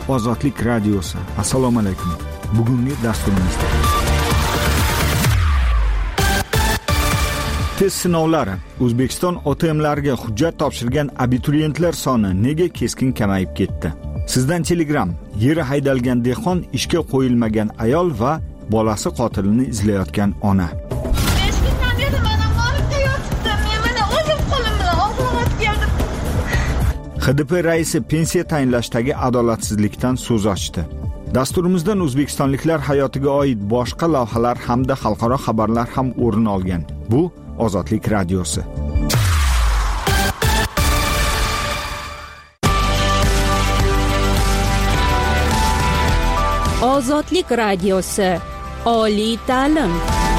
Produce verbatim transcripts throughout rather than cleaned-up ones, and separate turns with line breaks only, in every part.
Ozodlik radiosi. Assalomu alaykum. Bugungi dasturimizda test sinovlari. O'zbekiston O T M'larga hujjat topshirgan abituriyentlar soni nega keskin kamayib ketdi? Sizdan Telegram. Yeri haydalgan dehqon, ishga qo'yilmagan ayol va bolasi qotilini izlayotgan ona. H D P raisi pensiya tayinlashdagi adolatsizlikdan so'z ochdi. Dasturimizdan o'zbekistonliklar hayotiga oid boshqa lavhalar hamda xalqaro xabarlar ham o'rin olgan. Bu Ozodlik radiosi.
Ozodlik radiosi. Oliy ta'lim.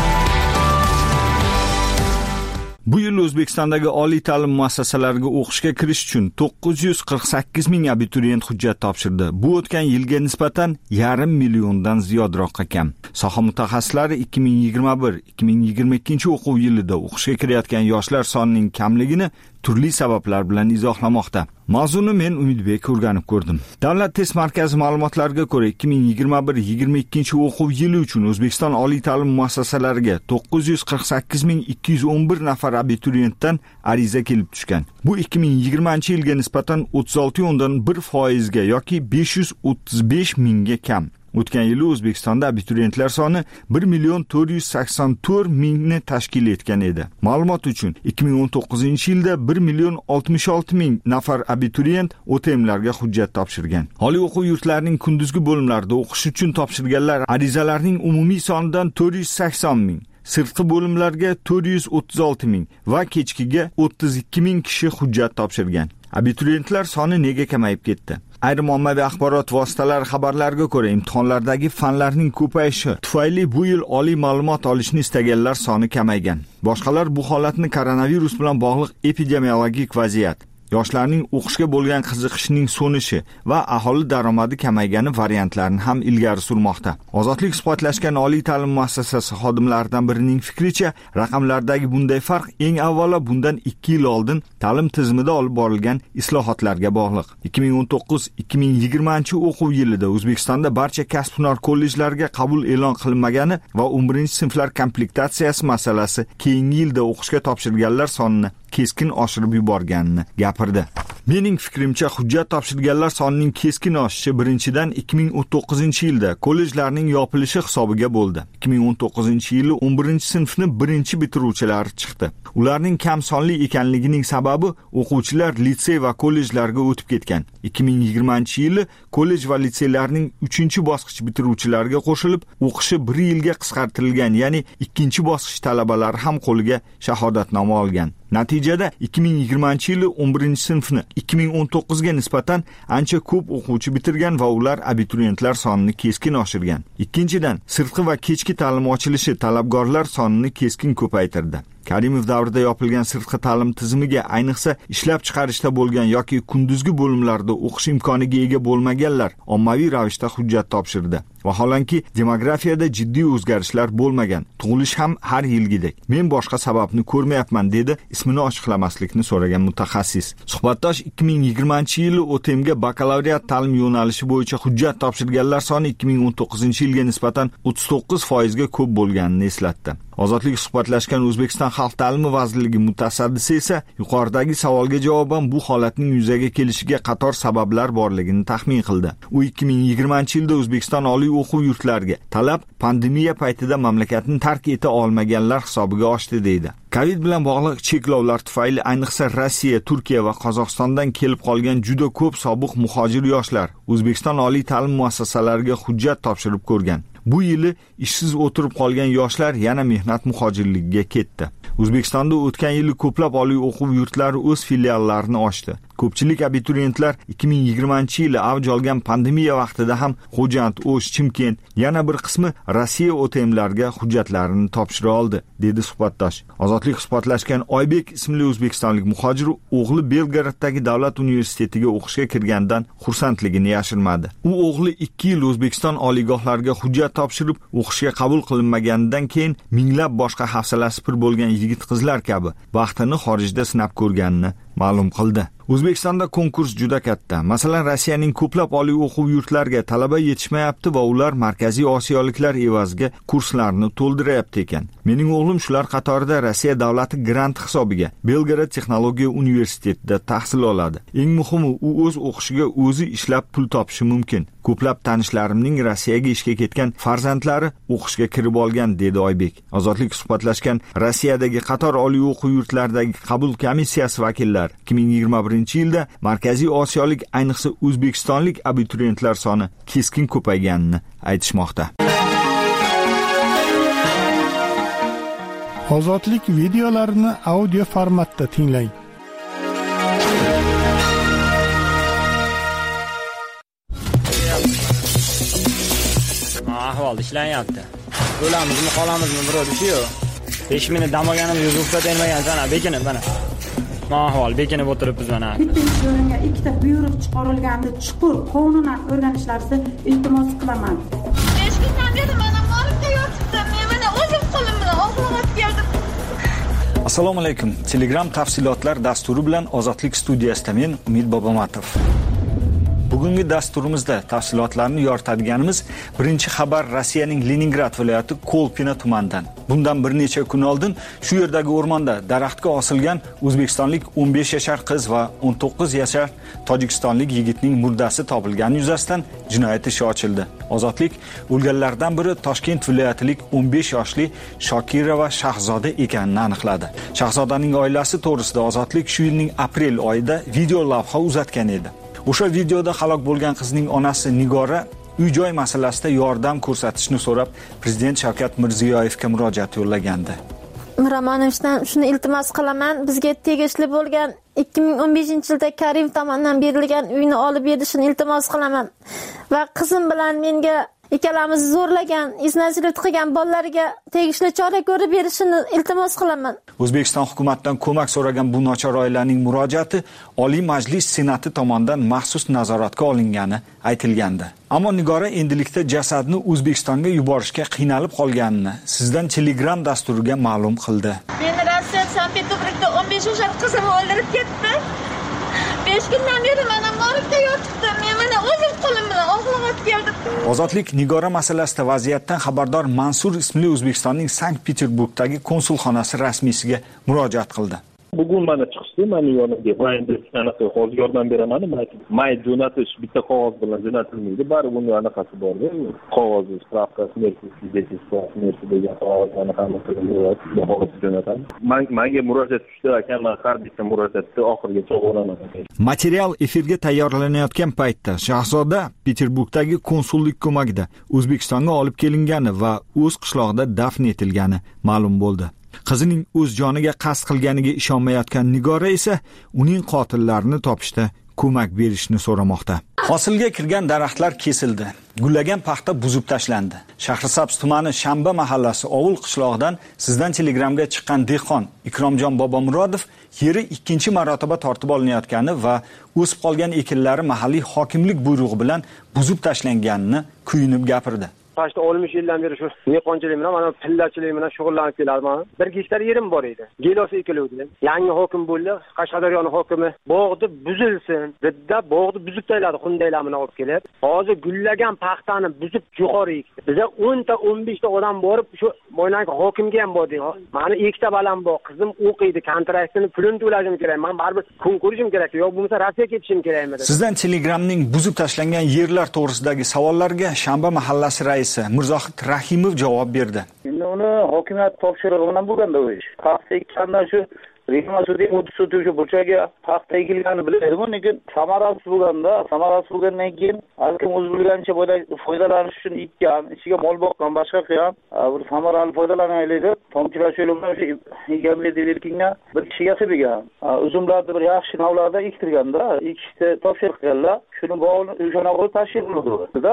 Bu yil O'zbekistondagi oliy ta'lim muassasalariga o'qishga kirish uchun to'qqiz yuz qirq sakkiz ming abituriyent hujjat topshirdi. Bu o'tgan yilga nisbatan yarim milliondan ziyodroqqa kam. Soha mutaxassislari ikki ming yigirma bir ikki ming yigirma ikkinchi o'quv yilida o'qishga kirayotgan yoshlar sonining kamligini turli sabablar bilan izohlamoqda. Mavzuni men Umidbek o'rganib ko'rdim. Davlat test markazi ma'lumotlariga ko'ra ikki ming yigirma bir yigirma ikkinchi o'quv yili uchun O'zbekiston oliy ta'lim muassasalariga to'qqiz yuz qirq sakkiz ming ikki yuz o'n bir nafar abituriyentdan ariza kelib tushgan. Bu ikki ming yigirmanchi yilga nisbatan o'ttiz olti o'ndan bir foizga yoki besh yuz o'ttiz besh mingga kam. O'tgan yili O'zbekistonda abituriyentlar soni bir million to'rt yuz sakson to'rt mingni tashkil etgan edi. Ma'lumot uchun ikki ming o'n to'qqizinchi yilda bir million oltmish olti ming nafar abituriyent O T M'larga hujjat topshirgan. Oliy o'quv yurtlarining kunduzgi bo'limlarida o'qish uchun topshirganlar arizalarning umumiy sonidan to'rt yuz sakson ming, sirtqi bo'limlarga to'rt yuz o'ttiz olti ming va kechkiga o'ttiz ikki ming kishi hujjat topshirgan. Abituriyentlar soni nega kamayib ketdi? Ayrim ommaviy axborot vositalari xabarlariga ko'ra, imtihonlardagi fanlarning ko'payishi tufayli bu yil oliy ma'lumot olishni istaganlar soni kamaygan. Boshqalar bu holatni koronavirus bilan bog'liq epidemiologik vaziyat, yoshlarning o'qishga bo'lgan qiziqishining so'nishi va aholi daromadi kamaygani variantlarini ham ilgari surmoqda. Ozodlik suhbatlashgan oliy ta'lim muassasasi xodimlaridan birining fikricha, raqamlardagi bunday farq eng avvalo bundan ikki yil oldin ta'lim tizimida olib borilgan islohotlarga bog'liq. ikki ming o'n to'qqiz ikki ming yigirmanchi o'quv yilida O'zbekistonda barcha kasb-hunar kollejlariga qabul e'lon qilinmagani va o'n birinchi sinflar komplektatsiyasi masalasi keyingi yilda o'qishga topshirganlar sonini keskin oshirib yuborganini gapirdi. Mening fikrimcha, hujjat topshirganlar sonining keskin oshishi birinchidan ikki ming o'n to'qqizinchi yilda kollejlarning yopilishi hisobiga bo'ldi. ikki ming o'n to'qqizinchi yili o'n birinchi sinfni birinchi bitiruvchilar chiqdi. Ularning kam sonli ekanligining sababi o'quvchilar litsey va kollejlarga o'tib ketgan. ikki ming yigirmanchi yili kollej va litseylarning uchinchi bosqich bitiruvchilariga qo'shilib, o'qishi bir yilga qisqartirilgan, ya'ni ikkinchi bosqich talabalari ham qo'liga shahodatnoma olgan. Natijada ikki ming yigirmanchi yili o'n birinchi sinfni ikki ming o'n to'qqizga nisbatan ancha ko'p o'quvchi bitirgan va ular abituriyentlar sonini keskin oshirgan. Ikkinchidan, sirtqi va kechki ta'lim ochilishi talabgorlar sonini keskin ko'paytirdi. Karimov davrida yopilgan sirtqi ta'lim tizimiga, ayniqsa ishlab chiqarishda bo'lgan yoki kunduzgi bo'limlarda o'qish imkoniga ega bo'lmaganlar ommaviy ravishda hujjat topshirdi. Vaholanki demografiyada jiddiy o'zgarishlar bo'lmagan. Tug'ilish ham har yilgidek. Men boshqa sababni ko'rmayapman, dedi ismini ochiqlamaslikni so'ragan mutaxassis. Suhbatdosh ikki ming yigirmanchi yili O T M'ga bakalavriat ta'lim yo'nalishi bo'yicha hujjat topshirganlar soni ikki ming o'n to'qqizinchi yilga nisbatan o'ttiz to'qqiz foizga ko'p bo'lganini eslatdi. Ozodlik suhbatlashgan O'zbekiston Xalq ta'limi vazirligi mutasaddisi esa yuqoridagi savolga javoban bu holatning yuzaga kelishiga qator sabablar borligini taxmin qildi. U ikki ming yigirmanchi yilda O'zbekiston oliy o'quv yurtlariga talab pandemiya paytida mamlakatni tark eta olmaganlar hisobiga oshdi, deydi. Covid bilan bog'liq cheklovlar tufayli ayniqsa Rossiya, Turkiya va Qozog'istondan kelib qolgan juda ko'p sobiq muhojir yoshlar O'zbekiston oliy ta'lim muassasalariga hujjat topshirib ko'rgan. Bu yili ishsiz o'tirib qolgan yoshlar yana mehnat muhojirligiga ketdi. O'zbekistonda o'tgan yili ko'plab oliy o'quv yurtlari o'z filiallarini ochdi. Ko'pchilik abituriyentlar ikki ming yigirmanchi yili avj olgan pandemiya vaqtida ham Xo'jand, O'sh, Chimkent, yana bir qismi Rossiya O T M'larga hujjatlarini topshira oldi, dedi suhbatdosh. Ozodlik suhbatlashgan Oybek ismli o'zbekistonlik muhojir o'g'li Belgraddagi davlat universitetiga o'qishga kirgandan xursandligini yashirmadi. U o'g'li ikki yil O'zbekiston oliygohlariga hujjat topshirib, o'qishga qabul qilinmaganidan keyin minglab boshqa hafsalasi pir bo'lgan yigit qizlar kabi vaqtini xorijda sinab ko'rganini ma'lum qildi. O'zbekistonda konkurs juda katta. Masalan, Rossiyaning ko'plab oliy o'quv yurtlariga talaba yetishmayapti va ular Markaziy Osiyoliklar evaziga kurslarni to'ldirayapti ekan. Mening o'g'lim shular qatorida Rossiya davlati grant hisobiga Belgrad texnologiya universitetida tahsil oladi. Eng muhimi, u o'z o'qishiga o'zi ishlab pul topishi mumkin. Ko'plab tanishlarimning Rossiyaga ishga ketgan farzandlari o'qishga kirib olgan, dedi Oybek. Ozodlik suhbatlashgan Rossiyadagi qator oliy o'quv yurtlaridagi qabul komissiyasi vakillari ikki ming yigirma birinchi yilda Markaziy Osiyolik, ayniqsa O'zbekistonlik abituriyentlar soni keskin ko'payganini aytishmoqda.
Ozodlik videolarini audio formatda tinglang.
Ahvol ishlayapti. O'lamizmi, qolamizmi, birov shu-yu. besh minut dam olganimiz ruxsat bermagan sana, bekinib mana. Ahvol bekinib o'tiribmiz mana.
Ikkinchi o'ringa ikkita buyruq chiqarilganda chuqur qonunan o'rganishlarini iltimos qilaman.
besh kundan beri mana morgda yotibdim. Men mana o'zim qo'lim bilan og'riq keldim.
Assalomu alaykum. Telegram tafsilotlar dasturi bilan Ozodlik studiyasida men Umid Bobomatov. Bugungi dasturimizda tafsilotlarni yoritadiganimiz birinchi xabar Rossiyaning Leningrad viloyati Kolpina tumanidan. Bundan bir necha kun oldin shu yerdagi o'rmonda daraxtga osilgan o'zbekistonlik o'n besh yashar qiz va o'n to'qqiz yashar tojikistonlik yigitning murdasi topilgani yuzasidan jinoyat ishi ochildi. Ozodlik o'lganlardan biri Toshkent viloyatilik o'n besh yoshli Shokirova Shahzoda ekanini aniqladi. Shahzodaning oilasi to'g'risida Ozodlik shu yilning aprel oyida video lavha uzatgan edi. O'sha videoda halok bo'lgan qizning onasi Nigora uy-joy masalasida yordam ko'rsatishni so'rab Prezident Shavkat Mirziyoyevga murojaat yo'llagandi.
Miromonovdan shuni iltimos qilaman, bizga tegishli bo'lgan ikki ming o'n beshinchi yilda Karim tomonidan berilgan uyni olib berishini iltimos qilaman va qizim bilan menga ikkalamiz zo'rlagan, iznasilik qilgan bolalarga tegishli chora ko'rib berishini iltimos qilaman.
O'zbekiston hukumatidan ko'mak so'ragan bu nochor oilaning murojaati Oliy Majlis Senati tomonidan maxsus nazoratga olingani aytilgandi. Ammo Nigora endilikda jasadni O'zbekistonga yuborishga qiynalib qolganini sizdan Telegram dasturiga ma'lum qildi.
Meni Rossiya Sankt-Peterburgda o'n besh yashar qizimni o'ldirib ketdi. besh kundan beri mana morgda yotibdim. Men mana o'zim qo'lim bilan og'riq keldim.
Ozodlik Nigora masalasida vaziyatdan xabardor Mansur ismli O'zbekistonning Sankt-Peterburgdagi konsulxonasi rasmiysiga murojaat qildi.
Bugun mana chiqishdi, meni yonimga mayda anaqa hozir yordam beraman, may jo'natish bitta qog'oz bilan jo'natilmaydi, bari bunga anaqasi bor-da, qog'ozi, spravkasi, mersi degan qog'oz anaqani qilib jo'natadi. Menga murojaat tushdi ekan, men har bitta murojaatni oxirigacha o'g'iraman.
Material efirga tayyorlanayotgan paytda Shahzoda Peterburgdagi konsullik ko'magida O'zbekistonga olib kelingani va o'z qishlog'ida dafn etilgani ma'lum bo'ldi. Qizining o'z joniga qasd qilganiga ishonmayotgan Nigora esa uning qotillarini topishda ko'mak berishni so'ramoqda. Hosilga kirgan daraxtlar kesildi. Gullagan paxta buzib tashlandi. Shahrisabz tumani Shanba mahallasi Ovul qishlog'idan sizdan Telegramga chiqqan dehqon Ikromjon Bobomurodov yeri ikkinchi marotaba tortib olinayotgani va o'sib qolgan ekinlari mahalliy hokimlik buyrug'i bilan buzib tashlanganini kuyunib gapirdi.
Başta olmuş yıldan beri şu dehqonchilik bilan, mana pillachilik bilan shug'ullanib kelarman. Bir gektar yerim bor edi. Gelosi ekiluvdi. Yangi hokim bo'ldi. Qashqadaryoning hokimi bog'ni buzilsin dedi, bog'ni buzib tashladi, xundaylarni olib kelib. Hozir gullagan paxtani buzib jo'xori ekdi. Biza o'n ta o'n besh ta odam borib shu mo'ynagi hokimga ham bordik. Mani ikkita balam bor, qizim o'qiydi, kontraktini pulini to'lashim kerak. Men baribir kun ko'rishim kerak, yo'q bo'lmasa Rossiyaga ketishim kerakmi?
Sizdan Telegramning buzib tashlangan yerlar to'g'risidagi savollarga Shanba mahallasi raisi Mirzohid Rahimov javob berdi.
Endi uni hokimiyat topshirig'i bilan bo'lganda u ish. Paxta ekkandan shu Remasudi o'ttiz shu burchaga paxta ekilganini biladi, lekin samarasiz bo'lganda, samarasiz bo'lgandan keyin har kim o'z bilganicha foydalanish uchun ekkan, ichiga mol boqqan, boshqa qilgan, bir samarali foydalanaylik deb tomchilash yo'li bilan shu egamli erkinga bir kishiga qilgan. Uzumlarni bir yaxshi navlarda ektirganda, ekishni topshiriq qilganlar, shuni bog'ni o'shana qo'yib tashkil qildi-da.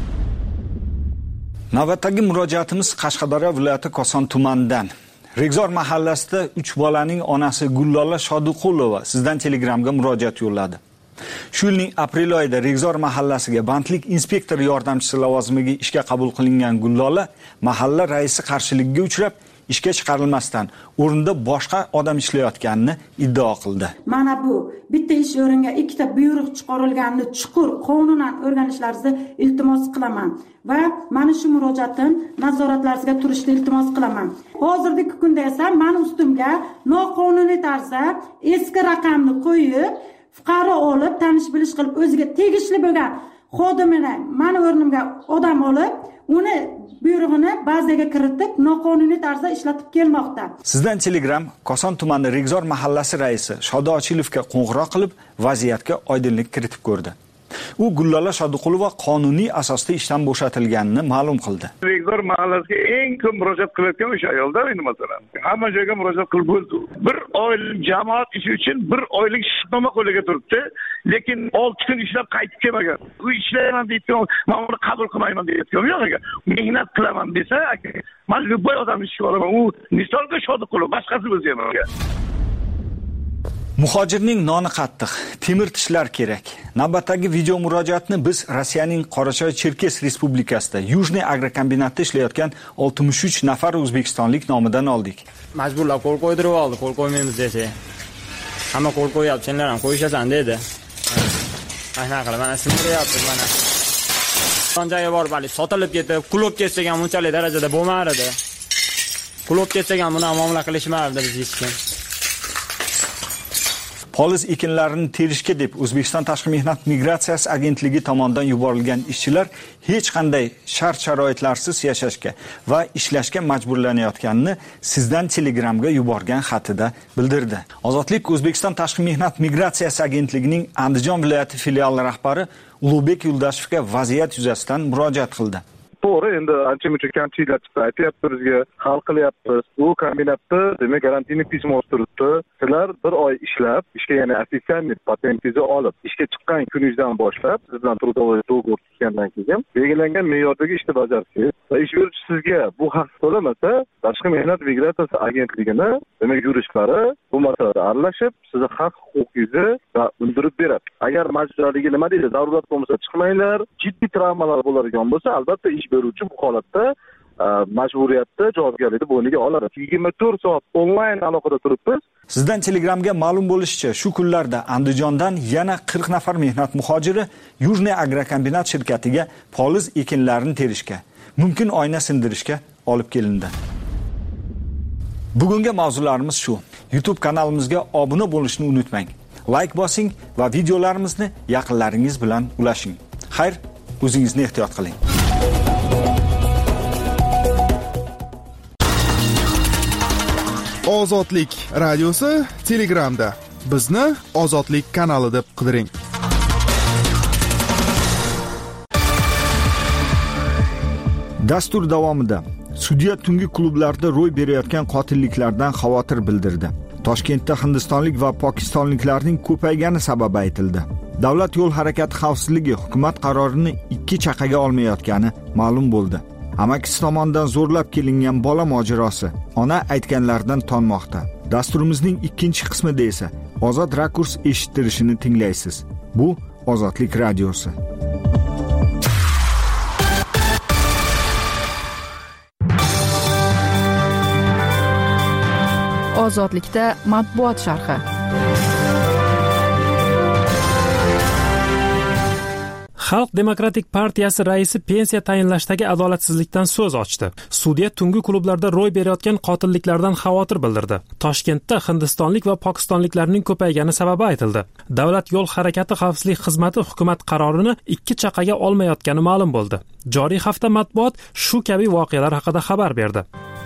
Navbatdagi murojaatimiz Qashqadaryo viloyati Koson tumanidan. Regzor mahallasida uch bolaning onasi Gullola Shodiqulova sizdan Telegramga murojaat yo'lladi. Shu yilning aprel oyida Regzor mahallasiga bandlik inspektori yordamchisi lavozimiga ishga qabul qilingan Gullola mahalla raisi qarshiligiga uchrab ishga chiqarilmasdan o'rinda boshqa odam ishlayotganini iddao qildi.
Mana bu bitta ish o'ringa ikkita buyruq chiqarilganini chuqur qonunan o'rganishlaringizni iltimos qilaman va mana shu murojaatim nazoratlaringizga turishni iltimos qilaman. Hozirgi kunda esa men ustimga noqonuniy tarzda eski raqamni qo'yib, fuqaro olib, tanish bilish qilib o'ziga tegishli bo'lgan xodimini meni o'rnimga odam olib, uni buyrug'ini bazaga kiritib, noqonuniy tarzda ishlatib kelmoqda.
Sizdan Telegram Koson tumani Regzor mahallasi raisi Shoda Ochilovga qo'ng'iroq qilib, vaziyatga oydinlik kiritib ko'rdi. U Gullala Shodiqulova qonuniy asosda ishdan bo'shatilganini ma'lum qildi.
Regzor mahallasiga eng ko'p murojaat qilayotgan o'sha ayolda endi masalan. Hamma joyga murojaat qilib bo'ldi. Bir oylik jamoat ishi uchun bir oylik shartnoma qo'liga turibdi, lekin olti kun ishlab qaytib kelmagan. U ishlayman deydi, men uni qabul qilmayman deydi. Yo'q aka, mehnat qilaman desa, aka, men любой odamni ishga olaman. U misolga Shodiqulov, boshqasi bo'lsa ham aka.
Muhojirning noni qattiq, temir tishlar kerak. Navbatdagi video murojaatni biz Rossiyaning Qorachoy Cherkes Respublikasida Yujniy agrokombinatda ishlayotgan oltmish uch nafar o'zbekistonlik nomidan oldik.
Majburlab qo'l qo'ydirib oldi, qo'l qo'ymaymiz desa. Hamma qo'l qo'yapti, senlar ham qo'yishasan dedi. Mana qilib, mana sindiryapti mana. Sonjaga borib, bali sotilib ketib, klub ketsak ham unchalik darajada bo'lmar edi. Klub ketsak ham buni muomala qilishmardi biz hech kim.
Poliz ekinlarini terishga deb O'zbekiston Tashqi mehnat migratsiyasi agentligi tomonidan yuborilgan ishchilar hech qanday shart-sharoitlarsiz yashashga va ishlashga majburlanayotganini sizdan Telegramga yuborgan xatida bildirdi. Ozodlik O'zbekiston Tashqi mehnat migratsiyasi agentligining Andijon viloyati filiali rahbari Ulug'bek Yuldashevga vaziyat yuzasidan murojaat qildi.
To'g'ri, endi ancha-muncha kamchiliklar chiqdi, aytyapti bizga, hal qilyapmiz. Bu kombinatda demak garantiyni pismosi turibdi. Sizlar bir oy ishlab, ishga yana ofitsialniy patentingizni olib, ishga chiqqan kuningizdan boshlab, siz bilan trudovый договор tuzgandan keyin belgilangan me'yordagi ishni bajarsangiz va ish beruvchi sizga bu haq to'lamasa, Tashqi mehnat migratsiyasi agentligini demak yurishlari bu masalada aralashib, sizni haq huquqingizni va undirib beradi. Agar majburligi nima deydi, zarurat bo'lmasa chiqmanglar, jiddiy travmalar bo'ladigan bo'lsa, albatta ish beruvchi bu holatda majburiyatda javobgarlikni bo'yniga oladi. yigirma to'rt soat onlayn aloqada turibmiz.
Sizdan Telegramga ma'lum bo'lishicha, shu kunlarda Andijondan yana qirq nafar mehnat muhojiri Yujniy agrokombinat shirkatiga poliz ekinlarini terishga, mumkin oyna sindirishga olib kelindi. Bugungi mavzularimiz shu. YouTube kanalimizga obuna bo'lishni unutmang. Like bosing va videolarimizni yaqinlaringiz bilan ulashing. Xayr, o'zingizni ehtiyot qiling.
Ozodlik radiosi Telegramda. Bizni Ozodlik kanali deb qidiring.
Dastur davomida sudya tungi klublarda ro'y berayotgan qotilliklardan xavotir bildirdi. Toshkentda hindistonlik va pokistonliklarning ko'paygani sababi aytildi. Davlat yo'l harakati xavfsizligi hukumat qarorini ikki chaqaga olmayotgani ma'lum bo'ldi. Amakisi tomonidan zo'rlab kelingan bola mojarosi ona aytganlardan tonmoqda. Dasturimizning ikkinchi qismida esa Ozod rakurs eshittirishini tinglaysiz. Bu Ozodlik radiosi.
Ozodlikda matbuot sharhi.
Xalq demokratik partiyasi raisi pensiya tayinlashdagi adolatsizlikdan so'z ochdi. Sudya tungi klublarda ro'y berayotgan qotilliklardan xavotir bildirdi. Toshkentda hindistonlik va pokistonliklarning ko'paygani sababi aytildi. Davlat yo'l harakati xavfsizlik xizmati hukumat qarorini ikki chaqaga olmayotgani ma'lum bo'ldi. Joriy hafta matbuot shu kabi voqealar haqida xabar berdi.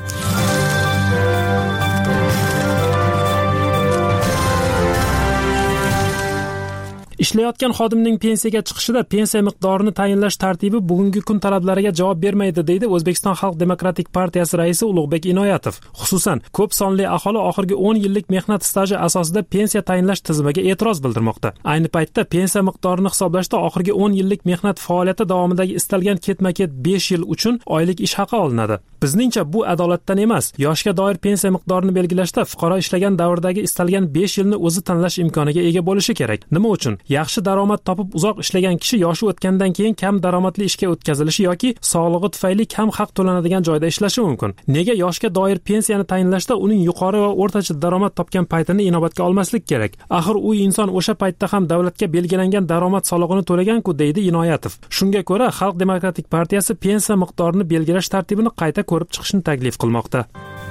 Ishlayotgan xodimning pensiyaga chiqishida pensiya miqdorini tayinlash tartibi bugungi kun talablariga javob bermaydi, deydi O'zbekiston Xalq demokratik partiyasi raisi Ulug'bek Inoyatov. Xususan, ko'p sonli aholi oxirgi o'n yillik mehnat staji asosida pensiya tayinlash tizimiga e'tiroz bildirmoqda. Ayni paytda pensiya miqdorini hisoblashda oxirgi o'n yillik mehnat faoliyati davomidagi istalgan ketma-ket besh yil uchun oylik ish haqi olinadi. Bizningcha bu adolatdan emas. Yoshga doir pensiya miqdorini belgilashda fuqaro ishlagan davrdagi istalgan besh yilni o'zi tanlash imkoniga ega bo'lishi kerak. Nima uchun? yaxshi daromad topib uzoq ishlagan kishi yoshi o'tgandan keyin kam daromadli ishga o'tkazilishi yoki sog'lig'i tufayli kam haq to'lanadigan joyda ishlashi mumkin. Nega yoshga doir pensiyani tayinlashda uning yuqori va o'rtacha daromad topgan paytini inobatga olmaslik kerak? Axir u inson o'sha paytda ham davlatga belgilangan daromad solig'ini to'lagan-ku, deydi Inoyatov. Shunga ko'ra, Xalq demokratik partiyasi pensiya miqdorini belgilash tartibini qayta ko'rib chiqishni taklif qilmoqda.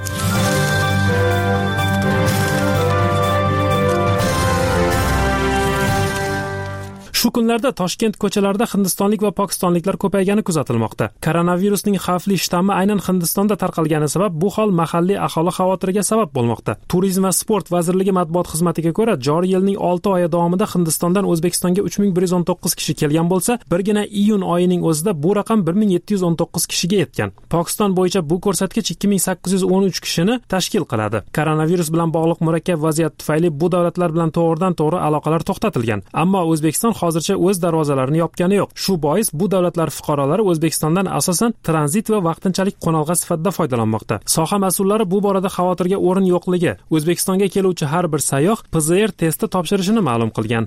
Shu kunlarda Toshkent ko'chalarida hindistonlik va pokistonliklar ko'paygani kuzatilmoqda. Koronavirusning xavfli shtammi aynan Hindistonda tarqalgani sabab bu hol mahalliy aholi xavotiriga sabab bo'lmoqda. Turizm va sport vazirligi matbuot xizmatiga ko'ra, joriy yilning olti oyi davomida Hindistondan O'zbekistonga uch ming bir yuz o'n to'qqiz kishi kelgan bo'lsa, birgina iyun oyining o'zida bu raqam bir ming yetti yuz o'n to'qqiz kishiga yetgan. Pokiston bo'yicha bu ko'rsatkich ikki ming sakkiz yuz o'n uch kishini tashkil qiladi. Koronavirus bilan bog'liq murakkab vaziyat tufayli bu davlatlar bilan to'g'ridan-to'g'ri aloqalar to'xtatilgan. Ammo O'zbekiston hozircha o'z darvozalarini yopgani yo'q. Shu bois bu davlatlar fuqarolari O'zbekistondan asosan tranzit va vaqtinchalik qo'nalg'a sifatida foydalanmoqda. Soha mas'ullari bu borada xavotirga o'rin yo'qligi, O'zbekistonga keluvchi har bir sayyoh P Z R testi topshirishini ma'lum qilgan.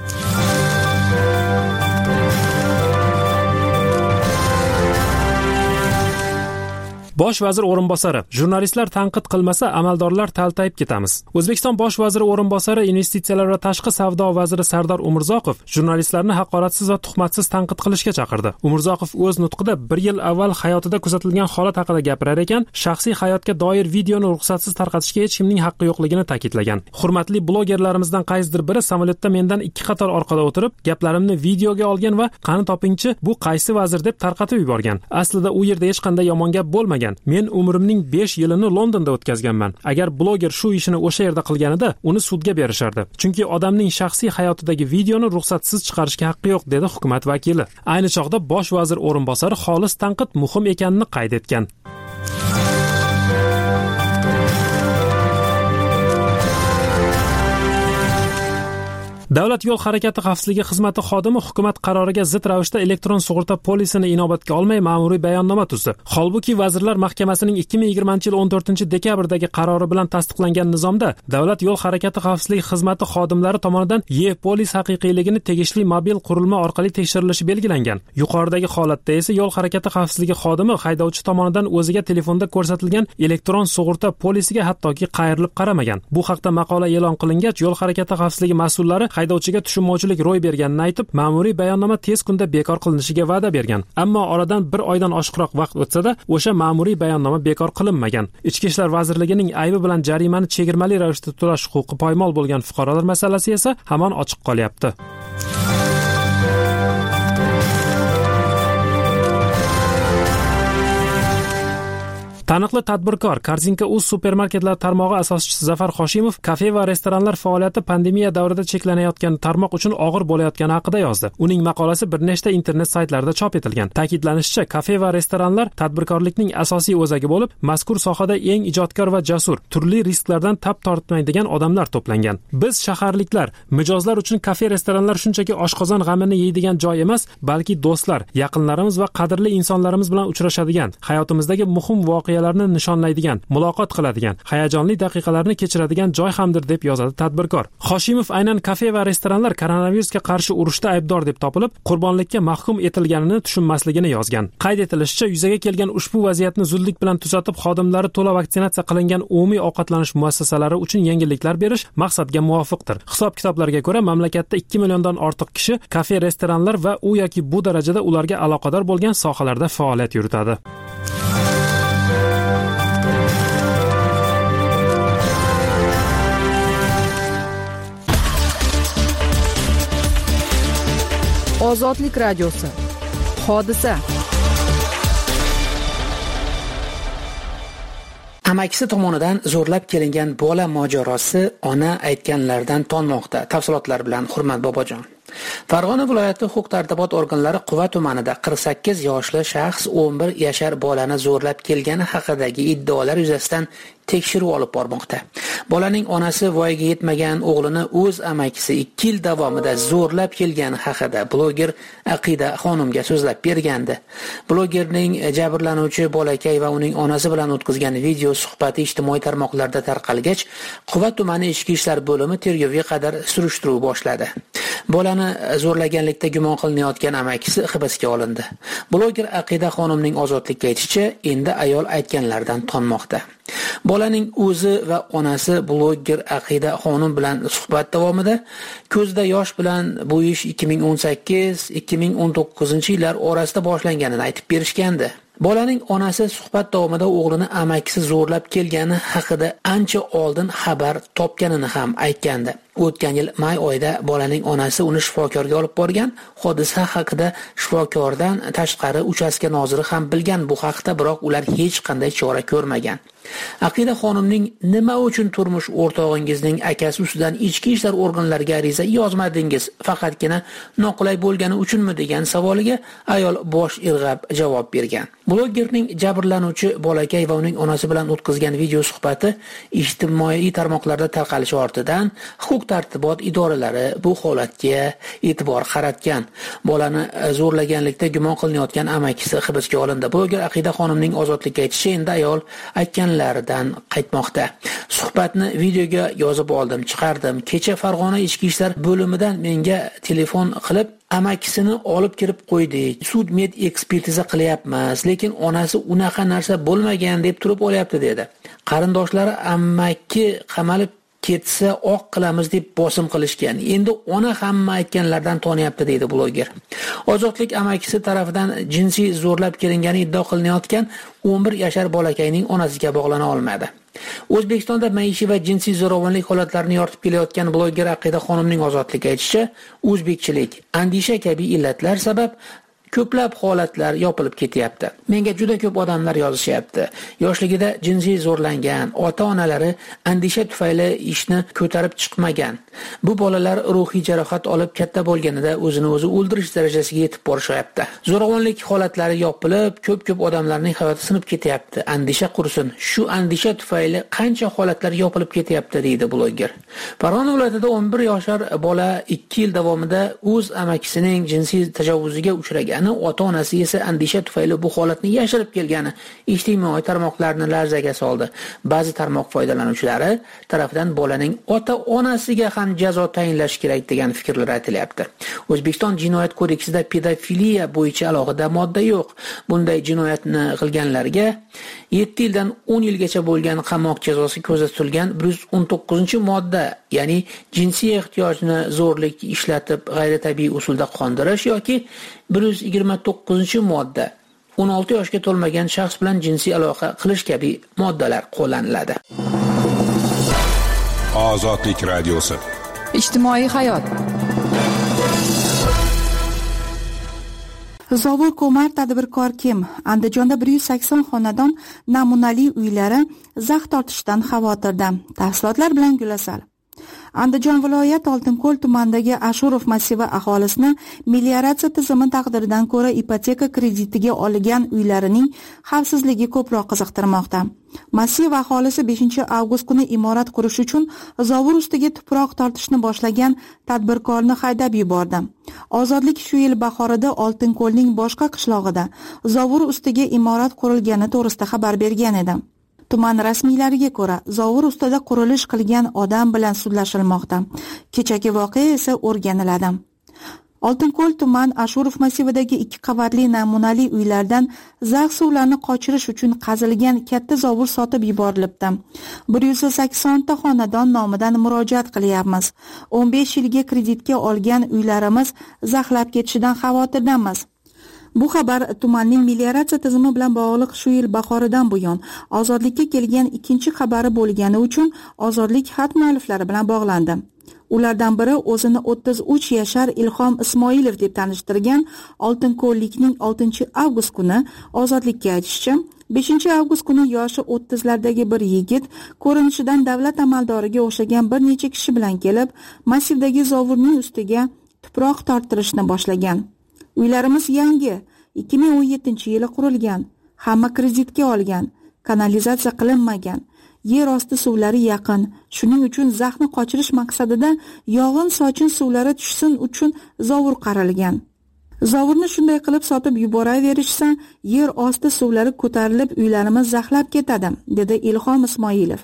Bosh vazir o'rinbosari: jurnalistlar tanqid qilmasa, amaldorlar taltayib ketamiz. O'zbekiston bosh vaziri o'rinbosari, investitsiyalar va tashqi savdo vaziri Sardor Umurzoqov jurnalistlarni haqoratsiz va tuhmatsiz tanqid qilishga chaqirdi. Umurzoqov o'z nutqida bir yil avval hayotida kuzatilgan holat haqida gapirar ekan, shaxsiy hayotga doir videoni ruxsatsiz tarqatishga hech kimning haqqi yo'qligini ta'kidlagan. Hurmatli blogerlarimizdan qaysidir biri samolyotda mendan ikki qator orqada o'tirib, gaplarimni videoga olgan va qani topingchi, bu qaysi vazir deb tarqatib yuborgan. Aslida u yerda hech qanday yomon gap bo'lmagan. Men umrimning besh yilini Londonda o'tkazganman. Agar bloger shu ishini o'sha yerda qilganida, uni sudga berishardi. Chunki odamning shaxsiy hayotidagi videoni ruxsatsiz chiqarishga haqqi yo'q, dedi hukumat vakili. Ayni chog'da bosh vazir o'rinbosari xolis tanqid muhim ekanini qayd etgan. Davlat yo'l harakati xavfsizligi xizmati xodimi hukumat qaroriga zid ravishda elektron sug'urta polisini inobatga olmay ma'muriy bayonnoma tuzdi. Holbuki Vazirlar Mahkamasining ikki ming yigirmanchi yil o'n to'rtinchi dekabrdagi qarori bilan tasdiqlangan nizomda Davlat yo'l harakati xavfsizligi xizmati xodimlari tomonidan E-polis haqiqiyligini tegishli mobil qurilma orqali tekshirilishi belgilangan. Yuqoridagi holatda esa yo'l harakati xavfsizligi xodimi haydovchi tomonidan o'ziga telefonda ko'rsatilgan elektron sug'urta polisiga hattoki qayrilib qaramagan. Bu haqda maqola e'lon qilingach, yo'l harakati xavfsizligi mas'ullari haydovchiga tushunmovchilik ro'y berganini aytib, ma'muriy bayonnoma tez kunda bekor qilinishiga va'da bergan. Ammo oradan bir oydan oshiqroq vaqt o'tsa-da, o'sha ma'muriy bayonnoma bekor qilinmagan. Ichki ishlar vazirligining aybi bilan jarimani chegirmali ravishda to'lash huquqi poymol bo'lgan fuqarolar masalasi esa hamon ochiq qolyapti. Taniqli tadbirkor Korzinka.uz supermarketlar tarmog'i asoschisi Zafar Hoshimov kafe va restoranlar faoliyati pandemiya davrida cheklanayotgan tarmoq uchun og'ir bo'layotgani haqida yozdi. Uning maqolasi bir nechta internet saytlarida chop etilgan. Ta'kidlanishicha, kafe va restoranlar tadbirkorlikning asosiy o'zagi bo'lib, mazkur sohada eng ijodkor va jasur, turli risklardan tap tortmaydigan odamlar to'plangan. Biz shaharliklar, mijozlar uchun kafe restoranlar shunchaki oshqozon g'amini yeydigan joy emas, balki do'stlar, yaqinlarimiz va qadrli insonlarimiz bilan uchrashadigan, hayotimizdagi muhim voqea larni nishonlaydigan, muloqot qiladigan, hayajonli daqiqalarni kechiradigan joy hamdir, deb yozadi tadbirkor. Hoshimov aynan kafe va restoranlar koronavirusga qarshi urushda aybdor deb topilib, qurbonlikka mahkum etilganini tushunmasligini yozgan. Qayd etilishicha, yuzaga kelgan ushbu vaziyatni zudlik bilan tuzatib, xodimlari to'la vaksinatsiya qilingan umumiy ovqatlanish muassasalari uchun yengilliklar berish maqsadga muvofiqdir. Hisob-kitoblarga ko'ra, mamlakatda ikki milliondan ortiq kishi kafe, restoranlar va u yoki bu darajada ularga aloqador bo'lgan sohalarda faoliyat yuritadi.
Ozodlik radiosi. Hodisa.
Amakisi tomonidan zo'rlab kelingan bola mojarosi ona aytganlardan tonmoqda. Tafsilotlar bilan Hurmat Bobojon. Farg'ona viloyati huquq-tartibot organlari Quva tumanida qirq sakkiz yoshli shaxs o'n bir yashar bolani zo'rlab kelgani haqidagi iddaolar yuzasidan tekshiruv olib bormoqda. Bolaning onasi voyaga yetmagan o'g'lini o'z amakisi ikki yil davomida zo'rlab kelgani haqida bloger Aqida xonimga so'zlab bergandi. Blogerning jabrlanuvchi bolakay va uning onasi bilan o'tkazgan video suhbati ijtimoiy tarmoqlarda tarqalgach, Quva tumani ichki ishlar bo'limi tergovga qadar surishtiruv boshladi. Bolani zo'rlaganlikda gumon qilinayotgan amakisi hibsga olindi. Bloger Aqida xonimning ozodlikka aytishicha, endi ayol aytganlardan tonmoqda. Bolaning o'zi va onasi bloger Aqida xonim bilan suhbat davomida ko'zda yosh bilan bu ish ikki ming o'n sakkiz ikki ming o'n to'qqizinchi yillar orasida boshlanganini aytib berishgandi. Bolaning onasi suhbat davomida o'g'lini amakisi zo'rlab kelgani haqida ancha oldin xabar topganini ham aytgandi. O'tgan yil may oyida bolaning onasi uni shifokorga olib borgan. Hodisa haqida shifokordan tashqari uchastka noziri ham bilgan bu haqda, biroq ular hech qanday chora ko'rmagan. Aqida xonimning nima uchun turmush o'rtog'ingizning akasi ustidan ichki ishlar organlariga ariza yozmadingiz, faqatgina noqulay bo'lgani uchunmi degan savoliga ayol bosh irg'ab javob bergan. Blogerning jabrlanuvchi bolakay va uning onasi bilan o'tkazgan video suhbati ijtimoiy tarmoqlarda tarqalishi ortidan huquq tartibot idoralari bu holatga e'tibor qaratgan. Bolani zo'rlaganlikda gumon qilinayotgan amakisi hibsga olindi. Bloger Aqida xonimning ozodlikka aytishicha, endi ayol aytganlaridan qaytmoqda. Suhbatni videoga yozib oldim, chiqardim. Kecha Farg'ona ichki ishlar bo'limidan menga telefon qilib, amakisini olib kirib qo'ydik. Sud med ekspertiza qilyapmiz, lekin onasi unaqa narsa bo'lmagan deb turib olyapti dedi. Qarindoshlari amaki qamalib ketsa oq qilamiz deb bosim qilishgan. Endi ona hamma aytganlardan tonyapti deydi bloger. Ozodlik amakisi tarafidan jinsiy zo'rlab kelingani iddao qilinayotgan o'n bir yashar bolakayning onasiga bog'lana olmadi. O'zbekistonda maishiy va jinsiy zo'ravonlik holatlarini yoritib kelayotgan bloger Aqida xonimning ozodlikka aytishicha, o'zbekchilik, andisha kabi illatlar sabab ko'plab holatlar yopilib ketyapti. Menga juda ko'p odamlar yozishyapti. Yoshligida jinsiy zo'rlangan, ota-onalari andisha tufayli ishni ko'tarib chiqmagan. Bu bolalar ruhiy jarohat olib katta bo'lganida o'zini o'zi o'ldirish darajasiga yetib borishyapti. Zo'ravonlik holatlari yopilib, ko'p-ko'p odamlarning hayoti sinib ketyapti. Andisha qursin. Shu andisha tufayli qancha holatlar yopilib ketyapti deydi bloger. Farg'ona viloyatida o'n bir yoshar bola ikki yil davomida o'z amakisining jinsiy tajovuzga uchragan. Ota-onasi esa andisha tufayli bu holatni yashirib kelgani ijtimoiy tarmoqlarni larzaga soldi. Ba'zi tarmoq foydalanuvchilari tomonidan bolaning ota-onasiga ham jazo tayinlash kerak degan fikrlar aytilyapti. O'zbekiston Jinoyat kodeksida pedofiliya bo'yicha alohida modda yo'q. Bunday jinoyatni qilganlarga yetti yildan o'n yilgacha bo'lgan qamoq jazosi ko'zda tutilgan bir yuz o'n to'qqizinchi modda, ya'ni jinsiy ehtiyojni zo'rlik ishlatib g'ayritabiiy usulda qondirish yoki bir yuz yigirma to'qqizinchi modda o'n olti yoshga to'lmagan shaxs bilan jinsiy aloqa qilish kabi moddalar qo'llaniladi.
Ozodlik radiosi.
Ijtimoiy hayot.
Zovur Komar tadbirkor kim? Andijonda bir yuz sakson xonadon namunali uylari zax tortishidan xavotirda. Tafsilotlar bilan Gulasal. Andijon viloyat Oltinko'l tumanidagi Ashurov massivi aholisini melioratsiya tizimi taqdiridan ko'ra ipoteka kreditiga olgan uylarining xavfsizligi ko'proq qiziqtirmoqda. Massiv aholisi beshinchi avgust kuni imorat qurish uchun zovur ustiga tuproq tortishni boshlagan tadbirkorni haydab yubordi. Ozodlik shu yil bahorida Oltinko'lning boshqa qishlog'ida zovur ustiga imorat qurilgani to'g'risida xabar bergan edi. Tuman rasmiylariga ko'ra, zovur ustida qurilish qilgan odam bilan sudlashilmoqda. Kechagi voqea esa o'rganiladi. Oltinko'l tuman Ashurov massividagi ikki qavatli namunali uylardan zax suvlarni qochirish uchun qazilgan katta zovur sotib yuborilibdi. bir yuz sakson ta xonadon nomidan murojaat qilyapmiz. o'n besh yilga kreditga olgan uylarimiz zaxlab ketishidan xavotirdamiz. Bu xabar tumanning melioratsiya tizimi bilan bog'liq shu yil bahoridan buyon ozodlikka kelgan ikkinchi xabari bo'lgani uchun ozodlik xat mualliflari bilan bog'landi. Ulardan biri o'zini o'ttiz uch yashar Ilhom Ismoilov deb tanishtirgan Oltinko'llikning oltinchi avgust kuni ozodlikka aytishicha, beshinchi avgust kuni yoshi o'ttizlardagi bir yigit ko'rinishidan davlat amaldoriga o'xshagan bir necha kishi bilan kelib, massivdagi zovurning ustiga tuproq torttirishni boshlagan. Uylarimiz yangi, ikki ming o'n yettinchi yili qurilgan, hamma kreditga olgan, kanalizatsiya qilinmagan, yer osti suvlari yaqin. Shuning uchun zaxni qochirish maqsadida yog'in sochin suvlari tushsin uchun zovur qarilgan. Zovurni shunday qilib sotib yuboraverishsa, yer osti suvlari ko'tarilib uylarimiz zaxlab ketadi, dedi Ilhom Ismoilov.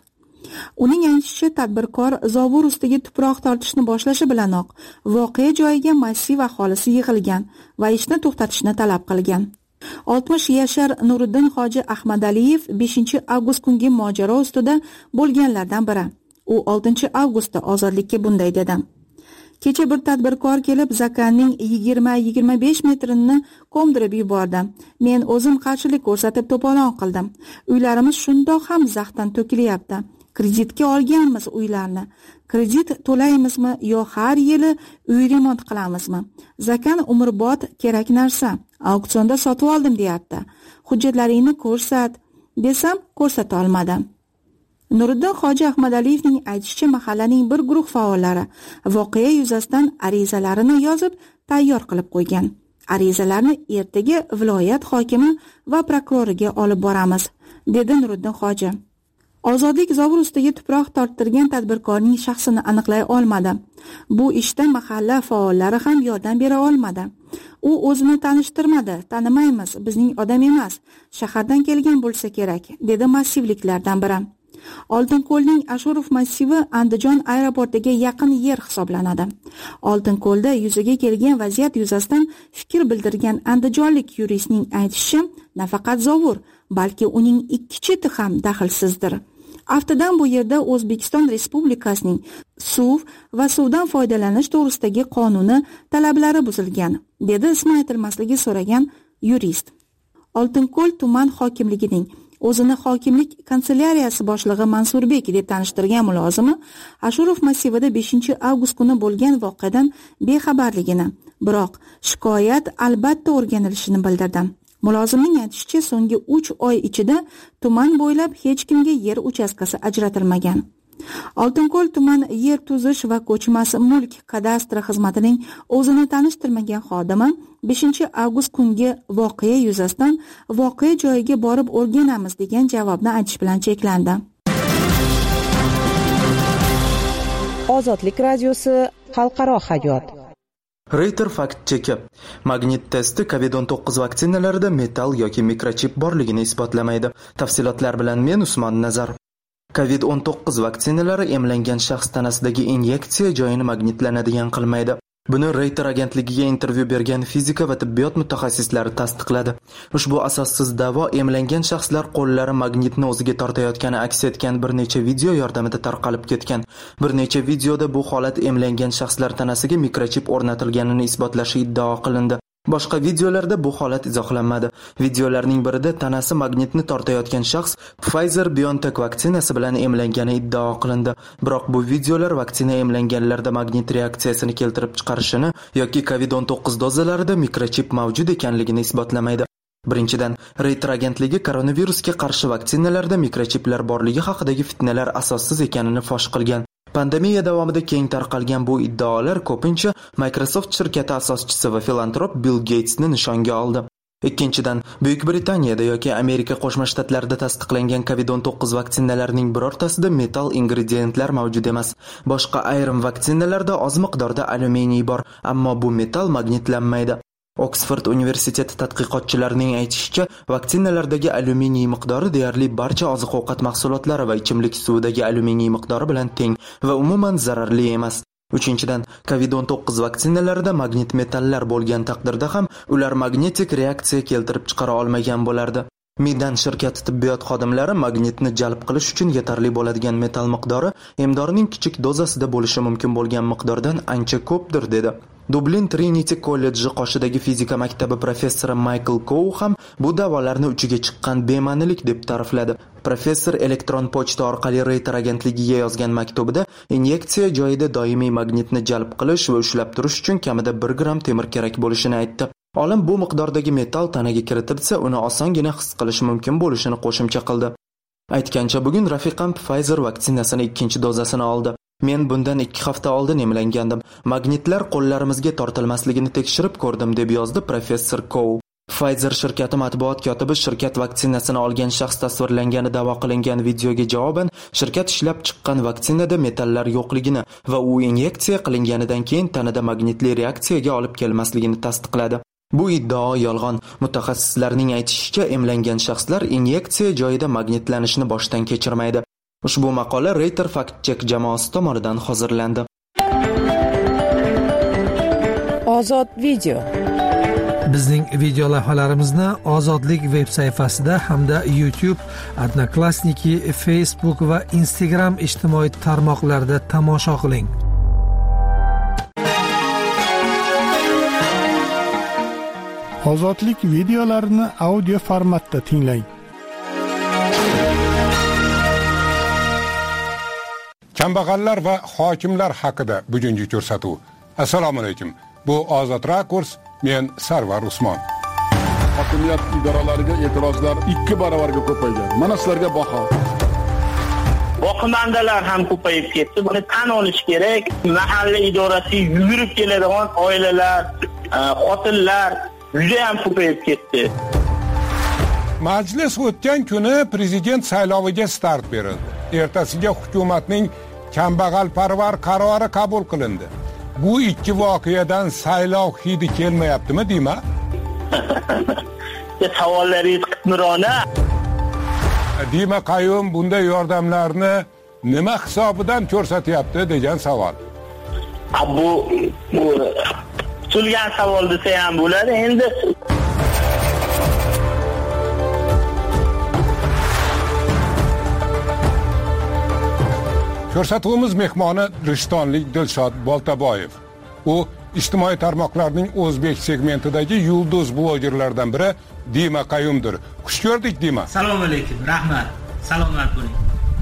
Uning aytishicha, tadbirkor zovur ustiga tuproq tortishni boshlashi bilanoq voqea joyiga massiv aholisi yig'ilgan va ishni to'xtatishni talab qilgan. oltmish yashar Nuriddin Hoji Ahmadaliyev beshinchi avgust kungi mojaro ustida bo'lganlardan biri. U oltinchi avgustda Ozodlikka bunday dedi: Kecha bir tadbirkor kelib zakanning yigirma yigirma besh metrini ko'mdirib yubordi. Men o'zim qarshilik ko'rsatib to'polon qildim. Uylarimiz shundoq ham zaxdan to'kilyapti. Kreditga olganmiz uylarni. Kredit to'laymizmi yo har yili uy remont qilamizmi? Zakan umrbod kerak narsa. Auksionda sotib oldim deyapti. Hujjatlaringni ko'rsat desam, ko'rsata olmadi. Nuriddin Hoji Ahmadaliyevning aytishicha, mahallaning bir guruh faollari voqea yuzasidan arizalarini yozib tayyor qilib qo'ygan. Arizalarni ertaga viloyat hokimi va prokuroriga olib boramiz, dedi Nuriddin Hoji. Ozodlik zovur ustiga tuproq torttirgan tadbirkorning shaxsini aniqlay olmadi. Bu ishda mahalla faollari ham yordam bera olmadi. U o'zini tanishtirmadi. Tanimaymiz, bizning odam emas, shahardan kelgan bo'lsa kerak, dedi massivliklardan biri. Oltinko'lning Ashurov massivi Andijon aeroportiga yaqin yer hisoblanadi. Oltinko'lda yuzaga kelgan vaziyat yuzasidan fikr bildirgan andijonlik yuristning aytishicha, nafaqat zovur, balki uning ikki cheti ham daxlsizdir. Aftidan bu yerda O'zbekiston Respublikasining suv va suvdan foydalanish to'g'risidagi qonuni talablari buzilgan, dedi ismi aytilmasligi so'ragan yurist. Oltinko'l tuman hokimligining o'zini hokimlik kanselyariyasi boshlig'i Mansurbek deb tanishtirgan mulozimi Ashurov massivida beshinchi avgust kuni bo'lgan voqeadan bexabarligini, biroq shikoyat albatta o'rganilishini bildirdi. Mulozimning aytishicha, so'nggi uch oy ichida tuman bo'ylab hech kimga yer uchastkasi ajratilmagan. Oltinko'l tuman yer tuzish va ko'chmas mulk kadastri xizmatining o'zini tanishtirmagan xodimi beshinchi avgust kungi voqea yuzasidan voqea joyiga borib o'rganamiz degan javobni aytish bilan cheklandi.
Ozodlik radiosi xalqaro hayot.
Reuters fakt cheki. Magnit testi kovid o'n to'qqiz vaksinalarida metall yoki mikrochip borligini isbotlamaydi. Tafsilotlar bilan men Usmon Nazar. kovid o'n to'qqiz vaksinalari emlangan shaxs tanasidagi inyeksiya joyini magnitlanadigan qilmaydi. Buni Reuters agentligiga intervyu bergan fizika va tibbiyot mutaxassislari tasdiqladi. Ushbu asossiz da'vo emlangan shaxslar qo'llari magnitni o'ziga tortayotgani aks etgan bir necha video yordamida tarqalib ketgan. Bir necha videoda bu holat emlangan shaxslar tanasiga mikrochip o'rnatilganini isbotlashi iddao qilindi. Boshqa videolarda bu holat izohlanmadi. Videolarning birida tanasi magnitni tortayotgan shaxs Pfizer-BioNTech vaksinasi bilan emlangani iddao qilindi. Biroq bu videolar vaksina emlanganlarda magnit reaksiyasini keltirib chiqarishini yoki kovid o'n to'qqiz dozalarida mikrochip mavjud ekanligini isbotlamaydi. Birinchidan, Reuters agentligi koronavirusga qarshi vaksinalarda mikrochiplar borligi haqidagi fitnalar asossiz ekanini fosh qilgan. Pandemiya davomida keng tarqalgan bu iddaolar ko'pincha Microsoft shirkati asoschisi va filantrop Bill Gatesni nishonga oldi. Ikkinchidan, Buyuk Britaniyada yoki Amerika Qo'shma Shtatlarida tasdiqlangan kovid o'n to'qqiz vaksinalarining birortasida metall ingrediyentlar mavjud emas. Boshqa ayrim vaksinalarda oz miqdorda alyuminiy bor, ammo bu metall magnitlanmaydi. Oksford universiteti tadqiqotchilarining aytishicha, vaksinalardagi alyuminiy miqdori deyarli barcha oziq-ovqat mahsulotlari va ichimlik suvidagi alyuminiy miqdori bilan teng va umuman zararli emas. Uchinchidan, kovid o'n to'qqiz vaksinalarida magnit metallar bo'lgan taqdirda ham ular magnetik reaksiya keltirib chiqara olmagan bo'lardi. Midan shirkati tibbiyot xodimlari magnitni jalb qilish uchun yetarli bo'ladigan metall miqdori emdorning kichik dozasida bo'lishi mumkin bo'lgan miqdordan ancha ko'pdir dedi. Dublin Trinity kolleji qoshidagi fizika maktabi professori Michael Cow ham bu da'volarni uchiga chiqqan bema'nilik deb ta'rifladi. Professor elektron pochta orqali Reuters agentligiga yozgan maktubida inyeksiya joyida doimiy magnitni jalb qilish va ushlab turish uchun kamida bir gram temir kerak bo'lishini aytdi. Olim bu miqdordagi metall tanaga kiritilsa, uni osongina his qilish mumkin bo'lishini qo'shimcha qildi. Aytgancha, bugun rafiqam Pfizer vaksinasini ikkinchi dozasini oldi. Men bundan ikki hafta oldin emlangandim. Magnitlar qo'llarimizga tortilmasligini tekshirib ko'rdim, deb yozdi professor Cow. Pfizer shirkati matbuot kotibi shirkat vaksinasini olgan shaxs tasvirlangani da'vo qilingan videoga javoban, shirkat ishlab chiqqan vaksinada metallar yo'qligini va u inyeksiya qilinganidan keyin tanada magnitli reaksiyaga olib kelmasligini tasdiqladi. Bu iddao yolg'on. Mutaxassislarning aytishicha, emlangan shaxslar inyeksiya joyida magnitlanishni boshdan kechirmaydi. Ushbu maqola Reuters Fact Check jamoasi tomonidan hozirlandi.
Ozod video.
Bizning video lavhalarimizni Ozodlik veb sayfasida hamda YouTube, Odnoklassniki, Facebook va Instagram ijtimoiy tarmoqlarida tomosha qiling.
Ozodlik videolarini audio formatda tinglang.
Kambag'allar va hokimlar haqida bugungi ko'rsatuv. Assalomu alaykum. Bu Ozod Rakurs, men Sarvar Usmon.
Hokimiyat idoralariga e'tirozlar ikki barobarga ko'paygan. Mana sizlarga baho.
Boqmandalar ham ko'payib ketdi. Buni tan olish kerak. Mahalla idorasiga yugurib keladigan oilalar, xotinlar juda ham ko'payib ketdi.
Majlis o'tgan kuni prezident sayloviga start berildi. Ertasiga hukumatning kambag'alparvar qarori qabul qilindi. Bu ikki voqeadan saylov hidi kelmayaptimi deyma?
Savollaringiz qitmirona.
Dima Qayum bunday yordamlarni nima hisobidan ko'rsatyapti degan savol.
Bu bu tutilgan savol desa ham bo'ladi. Endi
ko'rsatuvimiz mehmoni rishtonlik Dilshod Boltaboyev. U ijtimoiy tarmoqlarning o'zbek segmentidagi yulduz blogerlardan biri Dima Qayumdir. Xush ko'rdik Dima.
Assalomu alaykum. Rahmat. Salomat bo'ling.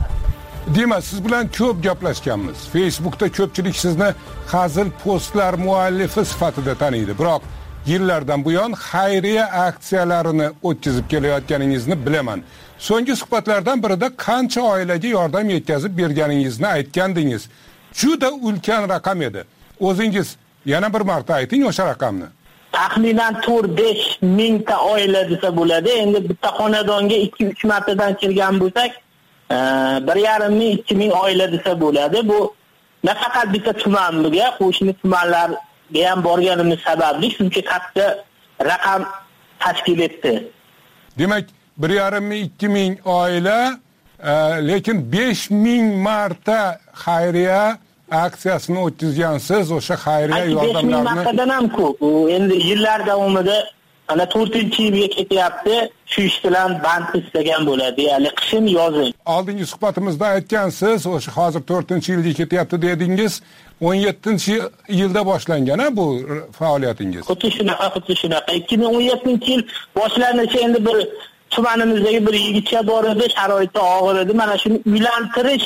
Dima, siz bilan ko'p gaplashganmiz. Facebookda ko'pchilik sizni hazil postlar muallifi sifatida taniydi. Biroq yillardan buyon xayriya aksiyalarini o'tkazib kelayotganingizni bilaman. So'nggi suhbatlardan birida qancha oilaga yordam yetkazib berganingizni aytgandingiz. Juda ulkan raqam edi. O'zingiz yana bir marta ayting o'sha raqamni.
Taxminan to'rt besh mingta oila desa bo'ladi. Endi bitta xonadonga ikki uch martadan kelgan bo'lsak, bir yarim ming ikki ming oila desa bo'ladi. Bu nafaqat bitta tumanga, qo'shni tumanlarga ham borganimiz sababli shuncha katta raqam tashkil etdi.
Demak, bir yarim ming ikki ming oila, lekin besh ming marta xayriya aksiyasini o'tkazgansiz. O'sha xayriya yordamlarini
besh ming martadan ham ko'p. U endi yillar davomida ana to'rtinchi yilga ketyapti. Shu ish bilan band istagan bo'ladi, ya'ni qishim yozin.
Oldingi suhbatimizda aytgansiz, o'sha hozir to'rtinchi yilga ketyapti dedingiz. o'n yettinchi yilda boshlangan bu faoliyatingiz.
Xuddi shunaqa, xuddi shunaqa. ikki ming o'n yettinchi yil boshlanishi endi bir tumanimizdagi bir yigitcha bor edi, sharoiti og'ir edi. Mana shuni uylantirish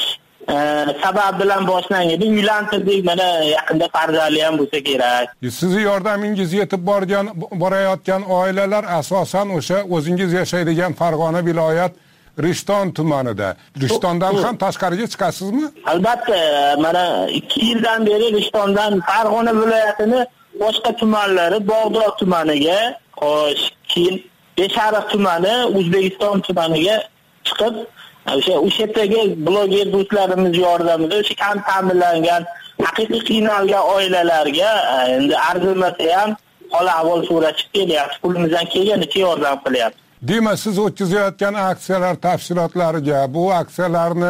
sabab bilan boshlangan. Uylantirdik, mana yaqinda farzandli ham bo'lsa kerak.
Sizni yordamingiz yetib borgan borayotgan oilalar asosan o'sha o'zingiz yashaydigan Farg'ona viloyat Rishton tumanida. Rishtondan ham tashqariga chiqasizmi?
Albatta, mana ikki yildan beri Rishtondan Farg'ona viloyatini boshqa tumanlari, Bog'dod tumaniga, Qo'shkin, Beshariq tumani, O'zbekiston tumaniga chiqib, o'sha o'sha yerdagi bloger do'stlarimiz yordamida o'sha kam ta'minlangan, haqiqiy qiynalgan oilalarga endi arzimasa ham hol ahvol so'rashib kelyapti. Qo'limizdan kelganicha yordam qilyapti.
Dima, siz o'tkazayotgan aksiyalar tafsilotlariga, bu aksiyalarni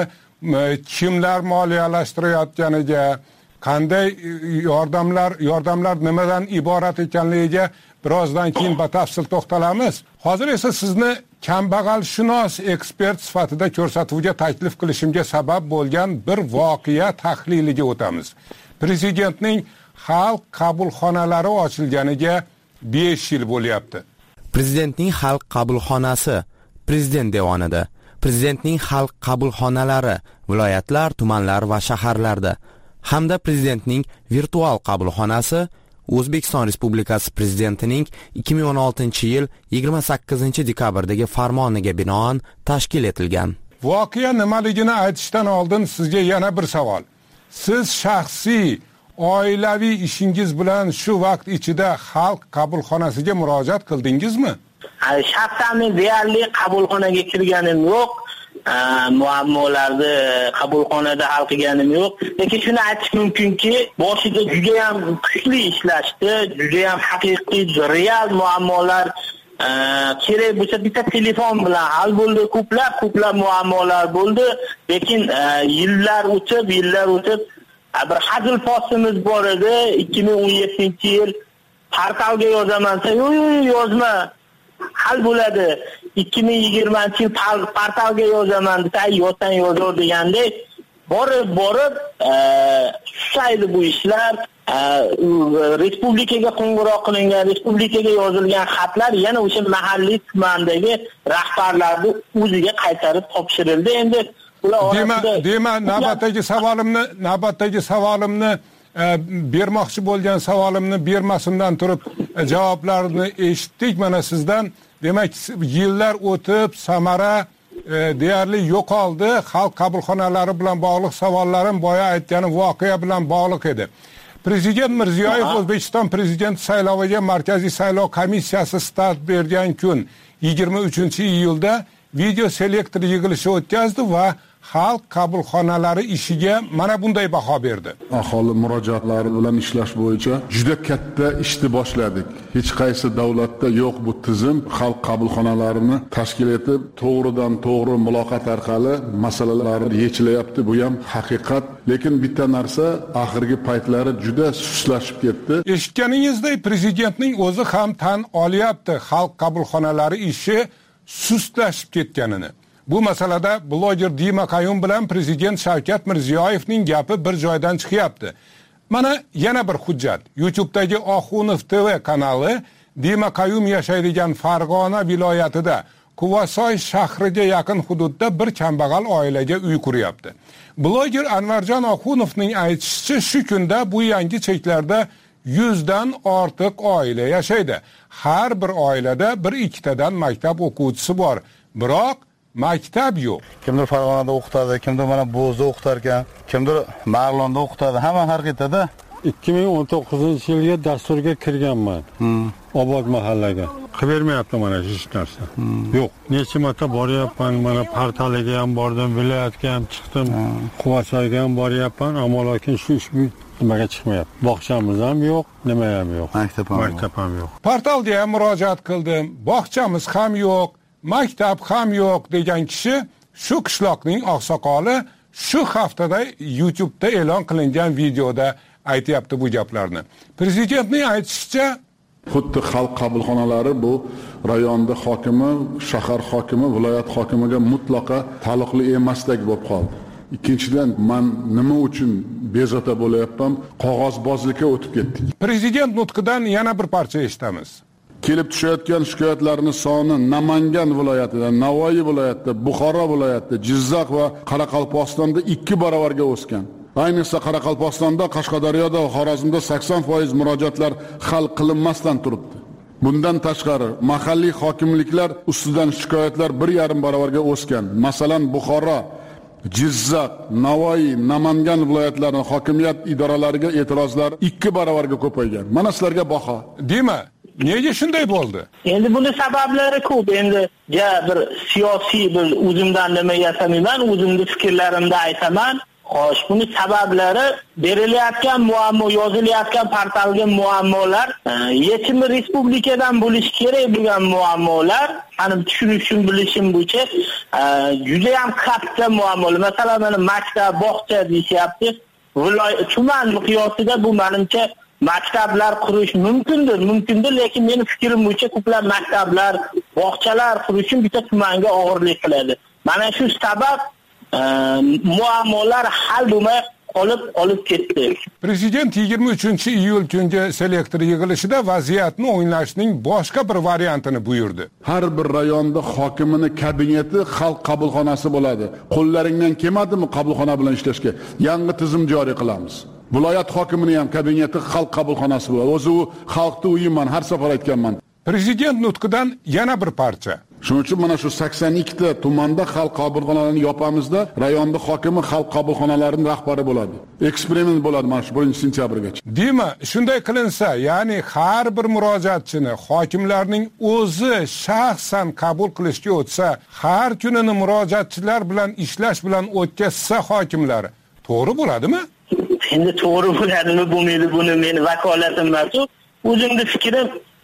kimlar moliyalashtirayotganiga, qanday yordamlar, yordamlar nimadan iborat ekanligiga birozdan keyin batafsil to'xtalamiz. Hozir esa sizni kambag'alshunos ekspert sifatida ko'rsatuvga taklif qilishimga sabab bo'lgan bir voqea tahliliga o'tamiz. Prezidentning xalq qabulxonalari ochilganiga besh yil bo'lyapti.
Prezidentning xalq qabulxonasi Prezident devonida, Prezidentning xalq qabulxonalari viloyatlar, tumanlar va shaharlarda hamda Prezidentning virtual qabulxonasi O'zbekiston Respublikasi Prezidentining ikki ming o'n oltinchi yil yigirma sakkizinchi dekabrdagi farmoniga binoan tashkil etilgan.
Voqea nimaligini aytishdan oldin sizga yana bir savol. Siz shaxsiy oilaviy ishingiz bilan shu vaqt ichida xalq qabulxonasiga murojaat qildingizmi?
Shaxsan men deyarli qabulxonaga kirganim yo'q. Muammolarni qabulxonada hal qilganim yo'q. Lekin shuni aytish mumkinki, boshida juda ham kuchli ishlashdi, juda ham haqiqiy, real muammolar kerak bo'lsa bitta telefon bilan hal bo'ldi. Ko'plab ko'plab muammolar bo'ldi. Lekin yillar o'tib, yillar o'tib bir hazil postimiz bor edi. ikki ming o'n yettinchi yil portalga yozaman, yo'q yo'q yozma. Hal bo'ladi. ikki ming yigirmanchi yil portalga yozaman desa, yozsan yozaver degandek borib borib susaydi bu ishlar. Respublikaga qo'ng'iroq qilingan, respublikaga yozilgan xatlar yana o'sha mahalliy tumandagi rahbarlarning o'ziga qaytarib topshirildi. Endi ular
orasida dema navbatdagi savolimni navbatdagi savolimni bermoqchi bo'lgan savolimni bermasimdan turib javoblarni eshitdik mana sizdan. Demak, yillar o'tib Samara deyarli yo'qoldi. Xalq qabulxonalari bilan bog'liq savollarim boya aytganim voqea bilan bog'liq edi. Prezident Mirziyoyev O'zbekiston prezidenti sayloviga Markaziy saylov komissiyasi start bergan kun yigirma uchinchi iyulda video selektor yig'ilishi o'tkazdi va xalq qabulxonalari ishiga mana bunday baho berdi.
Aholi murojaatlari bilan ishlash bo'yicha juda katta ishni boshladik. Hech qaysi davlatda yo'q bu tizim. Xalq qabulxonalarini tashkil etib, to'g'ridan to'g'ri muloqot orqali masalalar yechilyapti. Bu ham haqiqat. Lekin bitta narsa oxirgi paytlari juda sustlashib ketdi.
Eshitganingizdek, prezidentning o'zi ham tan olyapti xalq qabulxonalari ishi sustlashib ketganini. Bu masalada bloger Dima Qayum bilan prezident Shavkat Mirziyoyevning gapi bir joydan chiqyapti. Mana yana bir hujjat. YouTube'dagi Oxunov T V kanali Dima Qayum yashaydigan Farg'ona viloyatida Quvasoy shahriga yaqin hududda bir kambag'al oilaga uy quryapti. Bloger Anvarjon Oxunovning aytishicha, shu kunda bu yangi cheklarda yuzdan ortiq oila yashaydi. Har bir oilada bir ikkitadan maktab o'quvchisi bor. Biroq maktab yo'q.
Kimdir Farg'onada o'qitadi, kimdir mana Bo'zda o'qitar ekan, kimdir Marg'ilonda o'qitadi. Hamma har qayerda.
ikki ming o'n to'qqizinchi yilga dasturga kirganman. Obod mahallaga. Qilib bermayapti mana hech narsa. Yo'q. Necha marta boryapman, mana portaliga ham bordim, viloyatga ham chiqdim, Quvasoyga ham boryapman, ammo lekin shu ish nimaga chiqmayapti. Bog'chamiz ham yo'q, nima ham yo'q. Maktab ham yo'q.
Portalga ham murojaat qildim. Bog'chamiz ham yo'q. Maktab ham yo'q degan kishi shu qishloqning oqsoqoli shu haftada YouTube'da e'lon qilingan videoda aytayapti bu gaplarni. Prezidentning aytishicha,
xuddi xalq qabulxonalari bu rayonda hokimi, shahar hokimi, viloyat hokimiga mutlaqo taalluqli emasdek bo'lib qoldi. Ikkinchidan, men nima uchun bezovta bo'layapman? Qog'ozbozlikka o'tib ketdik.
Prezident nutqidan yana bir parcha eshitamiz.
Kelib tushayotgan shikoyatlarning soni Namangan viloyatida, Navoiy viloyatida, Buxoro viloyatida, Jizzax va Qoraqalpog'istonda ikki barobarga o'sgan. Ayniqsa Qoraqalpog'istonda, Qashqadaryoda va Xorazmda sakson foiz murojaatlar hal qilinmasdan turibdi. Bundan tashqari, mahalliy hokimliklar ustidan shikoyatlar bir yarim barobarga o'sgan. Masalan, Buxoro, Jizzax, Navoiy, Namangan viloyatlarining hokimiyat idoralariga e'tirozlar ikki barobarga ko'paygan. Mana sizlarga baho.
Dema, nega shunday bo'ldi?
Endi buni sabablari ko'p. Endi ja bir siyosiy bir o'zimdan nima yasamayman, o'zimni fikrlarimni aytaman. Xo'sh, buni sabablari berilayotgan muammo, yozilayotgan portalga muammolar, yechimi respublikadan bo'lishi kerak bo'lgan muammolar, ani tushunishim, bilishim bo'yicha juda ham katta muammolar. Masalan, mana maktab, bog'cha deyapti. Viloyat tuman miqyosida bu menimcha maktablar qurish mumkindir, mumkindir, lekin meni fikrim bo'yicha ko'plab maktablar, bog'chalar qurishim bitta tumanga og'irlik qiladi. Mana shu sabab muammolar hal bo'lmay qolib qolib ketdi.
Prezident yigirma uchinchi iyul kungi selektor yig'ilishida vaziyatni o'nglashning boshqa bir variantini buyurdi.
Har bir rayonda hokimining kabineti xalq qabulxonasi bo'ladi. Qo'llaringdan kelmadimi qabulxona bilan ishlashga? Yangi tizim joriy qilamiz. Viloyat hokimining ham kabineti xalq qabulxonasi bo'ladi. O'zi u xalqning uyiman, har safar aytganman.
Prezident nutqidan yana bir parcha.
Shuning uchun mana shu sakson ikkita tumanda xalq qabulxonalarini yopamizda, rayonda hokimi xalq qabulxonalarining rahbari bo'ladi. Eksperiment bo'ladi mana shu birinchi sentyabrgacha.
Dima, shunday qilinsa, ya'ni har bir murojaatchini hokimlarning o'zi shaxsan qabul qilishga o'tsa, har kunini murojaatchilar bilan ishlash bilan o'tkazsa hokimlar, to'g'ri bo'ladimi?
Endi to'g'ri bo'ladimi, bo'lmaydi, buni meni vakolatim emas. O'zimning fikrim,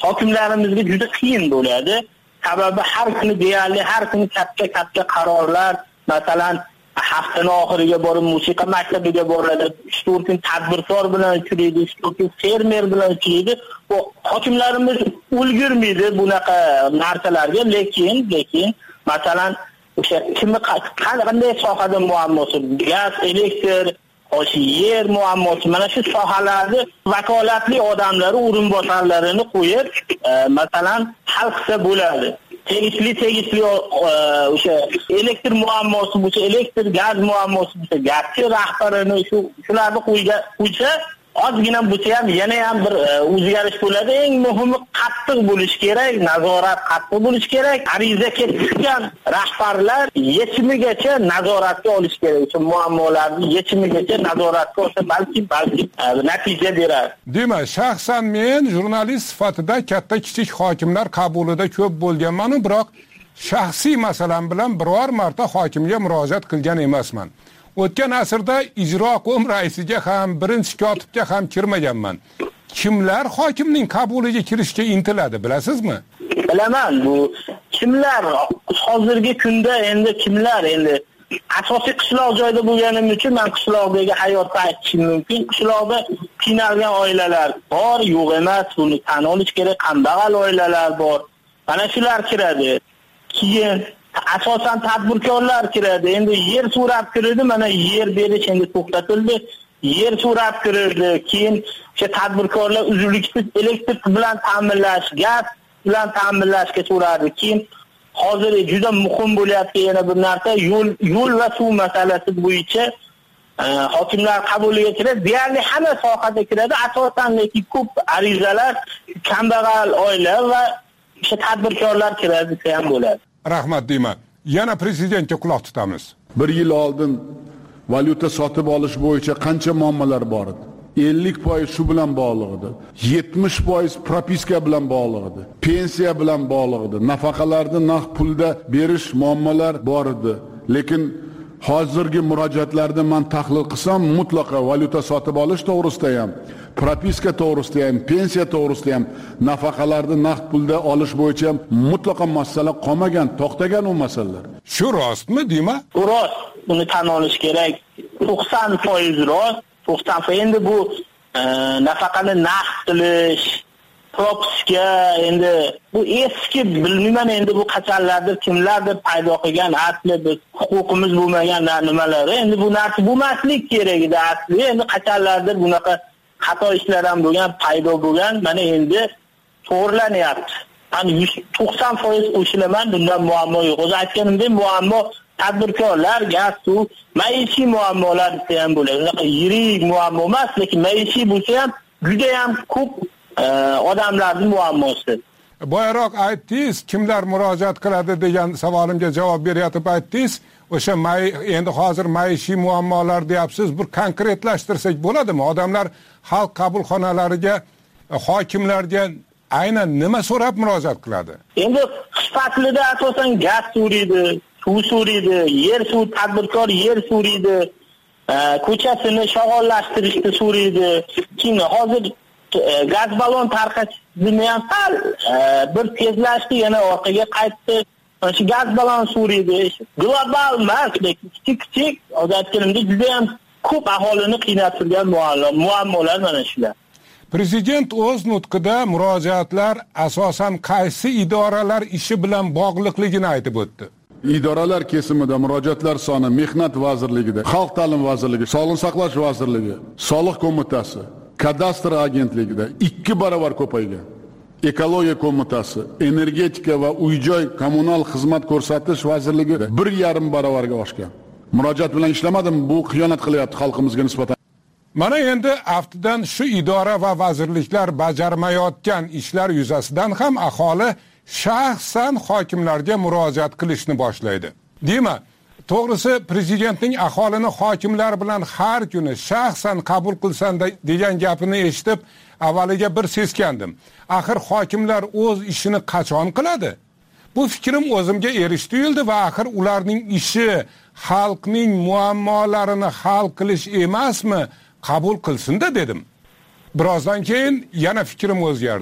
hokimlarimizga juda qiyin bo'ladi. Sababi har kuni deyarli har kuni katta katta qarorlar, masalan, haftani oxiriga borib musiqa maktabiga boradi, uch to'rt kun tadbirkor bilan uchraydi, uch to'rt kun fermer bilan uchraydi. Bu hokimlarimiz ulgurmaydi bunaqa narsalarga, lekin lekin masalan o'sha kimni qanday sohada muammosi, gaz, elektr, o'sha yer muammosi, mana shu sohalarni vakolatli odamlari o'rinbosarlarini qo'yib, masalan, hal qilsa bo'ladi. Tegishli tegishli o'sha elektr muammosi bo'lsa, elektr, gaz muammosi bo'lsa, gazchi rahbarini shu shularni qo'ysa, ozgina bo'lsa ham yana ham bir o'zgarish bo'ladi. Eng muhimi qattiq bo'lish kerak, nazorat qattiq bo'lish kerak. Ariza ketgan rahbarlar yechimigacha nazoratga olish kerak. O'sha muammolarni yechimigacha nazoratga olsa, balki balki natija beradi.
Demak, shaxsan men jurnalist sifatida katta kichik hokimlar qabulida ko'p bo'lganman, biroq shaxsiy masalam bilan biror marta hokimga murojaat qilgan emasman. O'tgan asrda ijro qo'm raisiga ham, birinchi kotibga ham kirmaganman. Kimlar hokimning qabuliga kirishga intiladi, bilasizmi?
Bilaman, bu kimlar hozirgi kunda endi kimlar endi asosiy qishloq joyda bo'lganim uchun men qishloqdagi hayotni aytishim mumkin. Qishloqda qiynalgan oilalar bor, yo'q emas, buni tan olish kerak. Kambag'al oilalar bor. Mana shular kiradi. Keyin asosan tadbirkorlar kiradi. Endi yer so'rab kirdi, mana yer berish endi to'xtatildi. Yer so'rab kirdi. Keyin o'sha tadbirkorlar uzluksiz elektr bilan ta'minlash, gaz bilan ta'minlashga so'radi. Keyin hozir juda muhim bo'layotgan yana bir narsa yo'l yo'l va suv masalasi bo'yicha hokimlar qabuliga kiradi. Deyarli hamma sohada kiradi. Asosan lekin ko'p arizalar kambag'al oila va o'sha tadbirkorlar kiradi desa ham bo'ladi.
Rahmat deyman. Yana prezidentga quloq tutamiz.
Bir yil oldin valyuta sotib olish bo'yicha qancha muammolar bor edi? ellik foiz shu bilan bog'liq edi. yetmish foiz propiska bilan bog'liq edi. Pensiya bilan bog'liq edi. Nafaqalarni naqd pulda berish muammolar bor edi. Lekin hozirgi murojaatlarni men tahlil qilsam, mutlaqo valyuta sotib olish to'g'risida ham, propiska to'g'risida ham, pensiya to'g'risida ham, nafaqalarni naqd pulda olish bo'yicha ham mutlaqo masala qolmagan, to'xtagan u masalalar.
Shu rostmi, deymi?
Rost. Buni tan olish kerak. to'qson foiz rost. to'qson foiz endi bu nafaqani naqd qilish, propiska endi bu eski bilmayman endi bu qachonlardir kimlardir paydo qilgan asli biz huquqimiz bo'lmagan nimalar. Endi bu narsa bo'lmaslik kerak edi asli. Endi qachonlardir bunaqa xato ishlar ham bo'lgan, paydo bo'lgan. Mana endi to'g'rilanyapti. Ani to'qson foiz qo'shilaman, bundan muammo yo'q. O'zi aytganimdek, muammo tadbirkorlar, gaz, suv, maishiy muammolar desa ham bo'ladi. Unaqa yirik muammo emas, lekin maishiy bo'lsa ham juda ham ko'p odamlarning muammosi.
Boyaroq aytdingiz, kimlar murojaat qiladi degan savolimga javob beryapti aytdingiz. O'sha endi hozir maishiy muammolar deyapsiz, bir konkretlashtirsak bo'ladimi? Odamlar xalq qabulxonalariga, hokimlarga aynan nima so'rab murojaat qiladi?
Endi qish faslida asosan gaz so'raydi, suv so'raydi, yer suv tadbirkor yer so'raydi, ko'chasini shog'ollashtirishni so'raydi. Keyin hozir gaz balon tarqatishni ham sal bir tezlashdi, yana orqaga qaytdi. Shu gaz balon so'raydi. Global emas, lekin kichik-kichik odatchilikda juda ham ko'p aholini qiynab turgan muammolar mana shular.
Prezident o'z nutqida murojaatlar asosan qaysi idoralar ishi bilan bog'liqligini aytib o'tdi.
Idoralar kesimida murojaatlar soni Mehnat vazirligida, Xalq ta'limi vazirligi, Sog'liqni saqlash vazirligi, Soliq qo'mitasi, Kadastr agentligida ikki barobar ko'paygan. Ekologiya qo'mitasi, Energetika va uy-joy kommunal xizmat ko'rsatish vazirligida bir yarim barobarga oshgan. Murojaat bilan ishlamadim, bu xiyonat qilyapti xalqimizga nisbatan.
Mana endi aftidan shu idora va vazirliklar bajarmayotgan ishlar yuzasidan ham aholi shaxsan hokimlarga murojaat qilishni boshlaydi. Deymi? To'g'risi prezidentning aholini hokimlar bilan har kuni shaxsan qabul qilsan degan gapini eshitib, avvaliga bir seskandim. Axir hokimlar o'z ishini qachon qiladi? Bu fikrim o'zimga erish tuyuldi va axir ularning ishi xalqning muammolarini hal qilish emasmi? Qabul qilsin-da dedim. Birozdan keyin yana fikrim o'zgardi.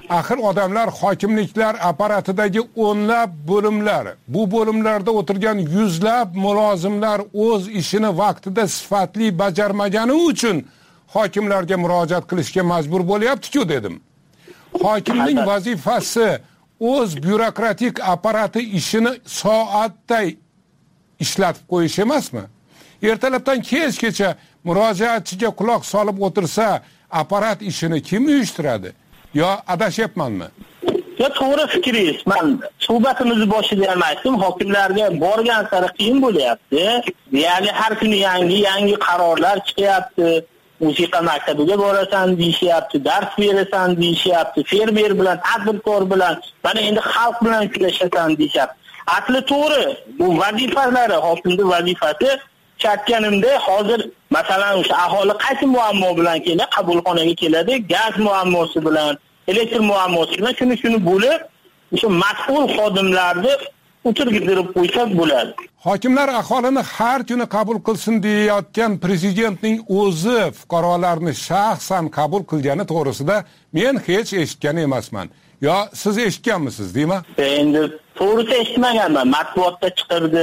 Axir odamlar hokimliklar apparatidagi o'nlab bo'limlar, bu bo'limlarda o'tirgan yuzlab mulozimlar o'z ishini vaqtida sifatli bajarmagani uchun hokimlarga murojaat qilishga majbur bo'lyapti-ku dedim. Hokimning vazifasi o'z byurokratik apparati ishini soatday ishlatib qo'yish emasmi? Ertalabdan kechgacha murojaatchiga quloq solib o'tirsa, apparat ishini kim uyushtiradi? Yo adashyapmanmi?
Yo to'g'ri fikringiz. Men suhbatimizni boshida ham aytdim, hokimlarga borgan sari qiyin bo'lyapti. Ya'ni har kuni yangi yangi qarorlar chiqyapti. Musiqa maktabiga borasan deyishyapti, dars berasan deyishyapti, fermer bilan, tadbirkor bilan, mana endi xalq bilan uchrashasan deyishyapti. Asli to'g'ri, bu vazifalari, hokimning vazifasi. Chakkanimda hozir masalan o'sha aholi qaysi muammo bilan keladi, qabulxonaga keladi, gaz muammosi bilan, elektr muammosi bilan shuni shuni bo'lib, o'sha mas'ul xodimlarni o'tirgizib qo'ysak bo'ladi.
Hokimlar aholini har kuni qabul qilsin deyayotgan prezidentning o'zi fuqarolarni shaxsan qabul qilgani to'g'risida men hech eshitgan emasman. Yo siz eshitganmisiz, deymi?
Endi to'g'risi eshitmaganman. Matbuotda chiqirdi,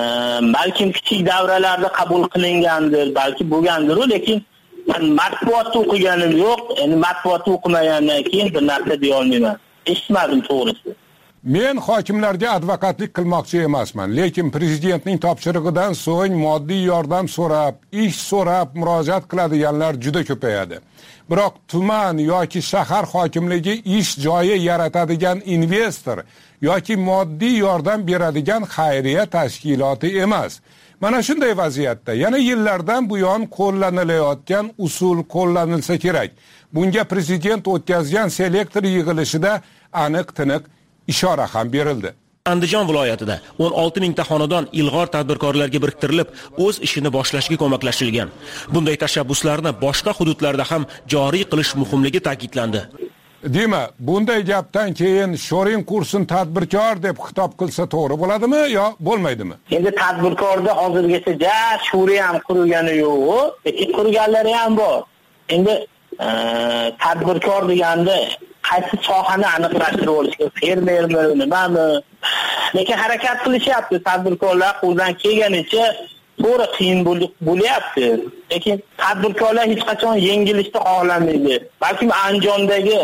balkim kichik davralarda qabul qilingandir, balki bo'lgandir, lekin men matbuotni o'qiganim yo'q. Endi matbuotni o'qimagandan keyin bir narsa deya olmayman. Eshitmadim to'g'risi.
Men hokimlarga advokatlik qilmoqchi emasman, lekin prezidentning topshirig'idan so'ng moddiy yordam so'rab, ish so'rab murojaat qiladiganlar juda ko'payadi. Biroq tuman yoki shahar hokimligi ish joyi yaratadigan investor yoki moddiy yordam beradigan xayriya tashkiloti emas. Mana shunday vaziyatda yana yillardan buyon qo'llanilayotgan usul qo'llanilsa kerak. Bunga prezident o'tkazgan selektor yig'ilishida aniq-tiniq ishora ham berildi.
Andijon viloyatida o'n olti mingta xonadon ilg'or tadbirkorlarga biriktirilib, o'z ishini boshlashga ko'maklashilgan. Bunday tashabbuslarni boshqa hududlarda ham joriy qilish muhimligi ta'kidlandi.
Dema, bunday gapdan keyin shoring kursin tadbirkor deb xitob qilsa to'g'ri bo'ladimi yo bo'lmaydimi?
Endi tadbirkorda hozirgacha ja sho'ri ham qurilgani yo'q, lekin qurganlari ham bor. Endi tadbirkor deganda qaysi sohani aniqlashtirib olishga, fermermi, nimami? Lekin harakat qilishyapti tadbirkorlar qo'ldan kelganicha, to'g'ri qiyin bo'lyapti. Lekin tadbirkorlar hech qachon yengilishni xohlamaydi. Balki Andijondagi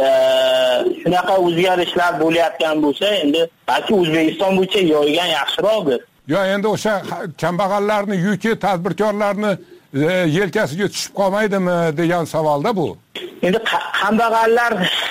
shunaqa o'zgarishlar bo'layotgan bo'lsa, endi balki O'zbekiston bo'yicha yo'ygan yaxshiroqdir.
Yo, endi o'sha kambag'allarni yuki tadbirkorlarni yelkasiga tushib qolmaydimi degan savolda bu.
Endi kambag'allar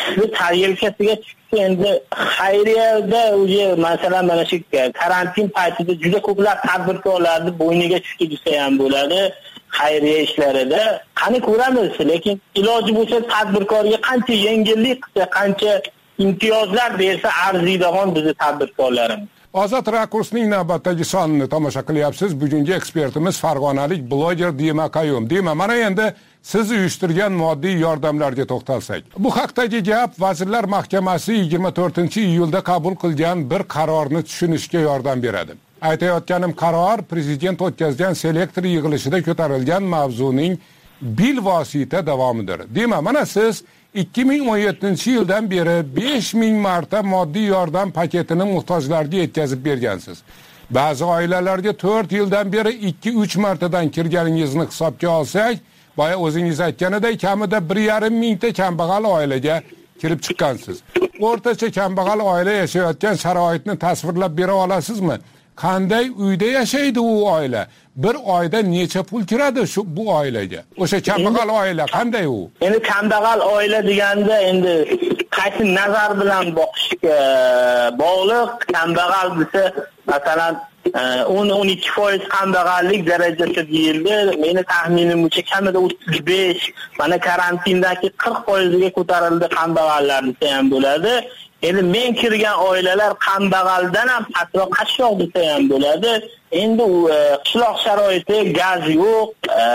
yelkasiga tushsa, endi xayriyada o'zi masalan mana shu karantin paytida juda ko'plab tadbirkorlarni bo'yniga tushdi desa ham bo'ladi. Xayriya ishlarida qani ko'ramiz, lekin iloji bo'lsa tadbirkorga qancha yengillik qilsa, qancha imtiyozlar bersa arziydigan bizni tadbirkorlarimiz.
Ozod rakursning navbatdagi sonini tomosha qilyapsiz. Bugungi ekspertimiz farg'onalik bloger Dima Qayum. Dima, mana endi siz uyushtirgan moddiy yordamlarga to'xtalsak. Bu haqdagi gap Vazirlar Mahkamasi yigirma to'rtinchi iyulda qabul qilgan bir qarorni tushunishga yordam beradi. Aytayotganim qaror prezident o'tkazgan selektor yig'ilishida ko'tarilgan mavzuning bilvosita davomidir. Dema, mana siz ikki ming o'n yettinchi yildan beri besh ming marta moddiy yordam paketini muhtojlarga yetkazib bergansiz. Ba'zi oilalarga to'rt yildan beri ikki uch martadan kirganingizni hisobga olsak, boya o'zingiz aytganidek kamida bir yarim mingta kambag'al oilaga kirib chiqqansiz. O'rtacha kambag'al oila yashayotgan sharoitni tasvirlab bera olasizmi? Qanday uyda yashaydi u oila? Bir oyda necha pul kiradi shu bu oilaga? O'sha kambag'al oila qanday u?
Endi kambag'al oila deganda endi qaysi nazar bilan boqishga bog'liq. Kambag'al desa, masalan, o'n o'n ikki foiz kambag'allik darajasi deyildi. Meni taxminim bo'yicha kamida o'ttiz besh, mana karantindagi qirq foizga ko'tarildi kambag'allar desa ham bo'ladi. Endi men kirgan oilalar kambag'aldan ham pastroq qashshoq desa ham bo'ladi. Endi u qishloq sharoiti, gaz yo'q,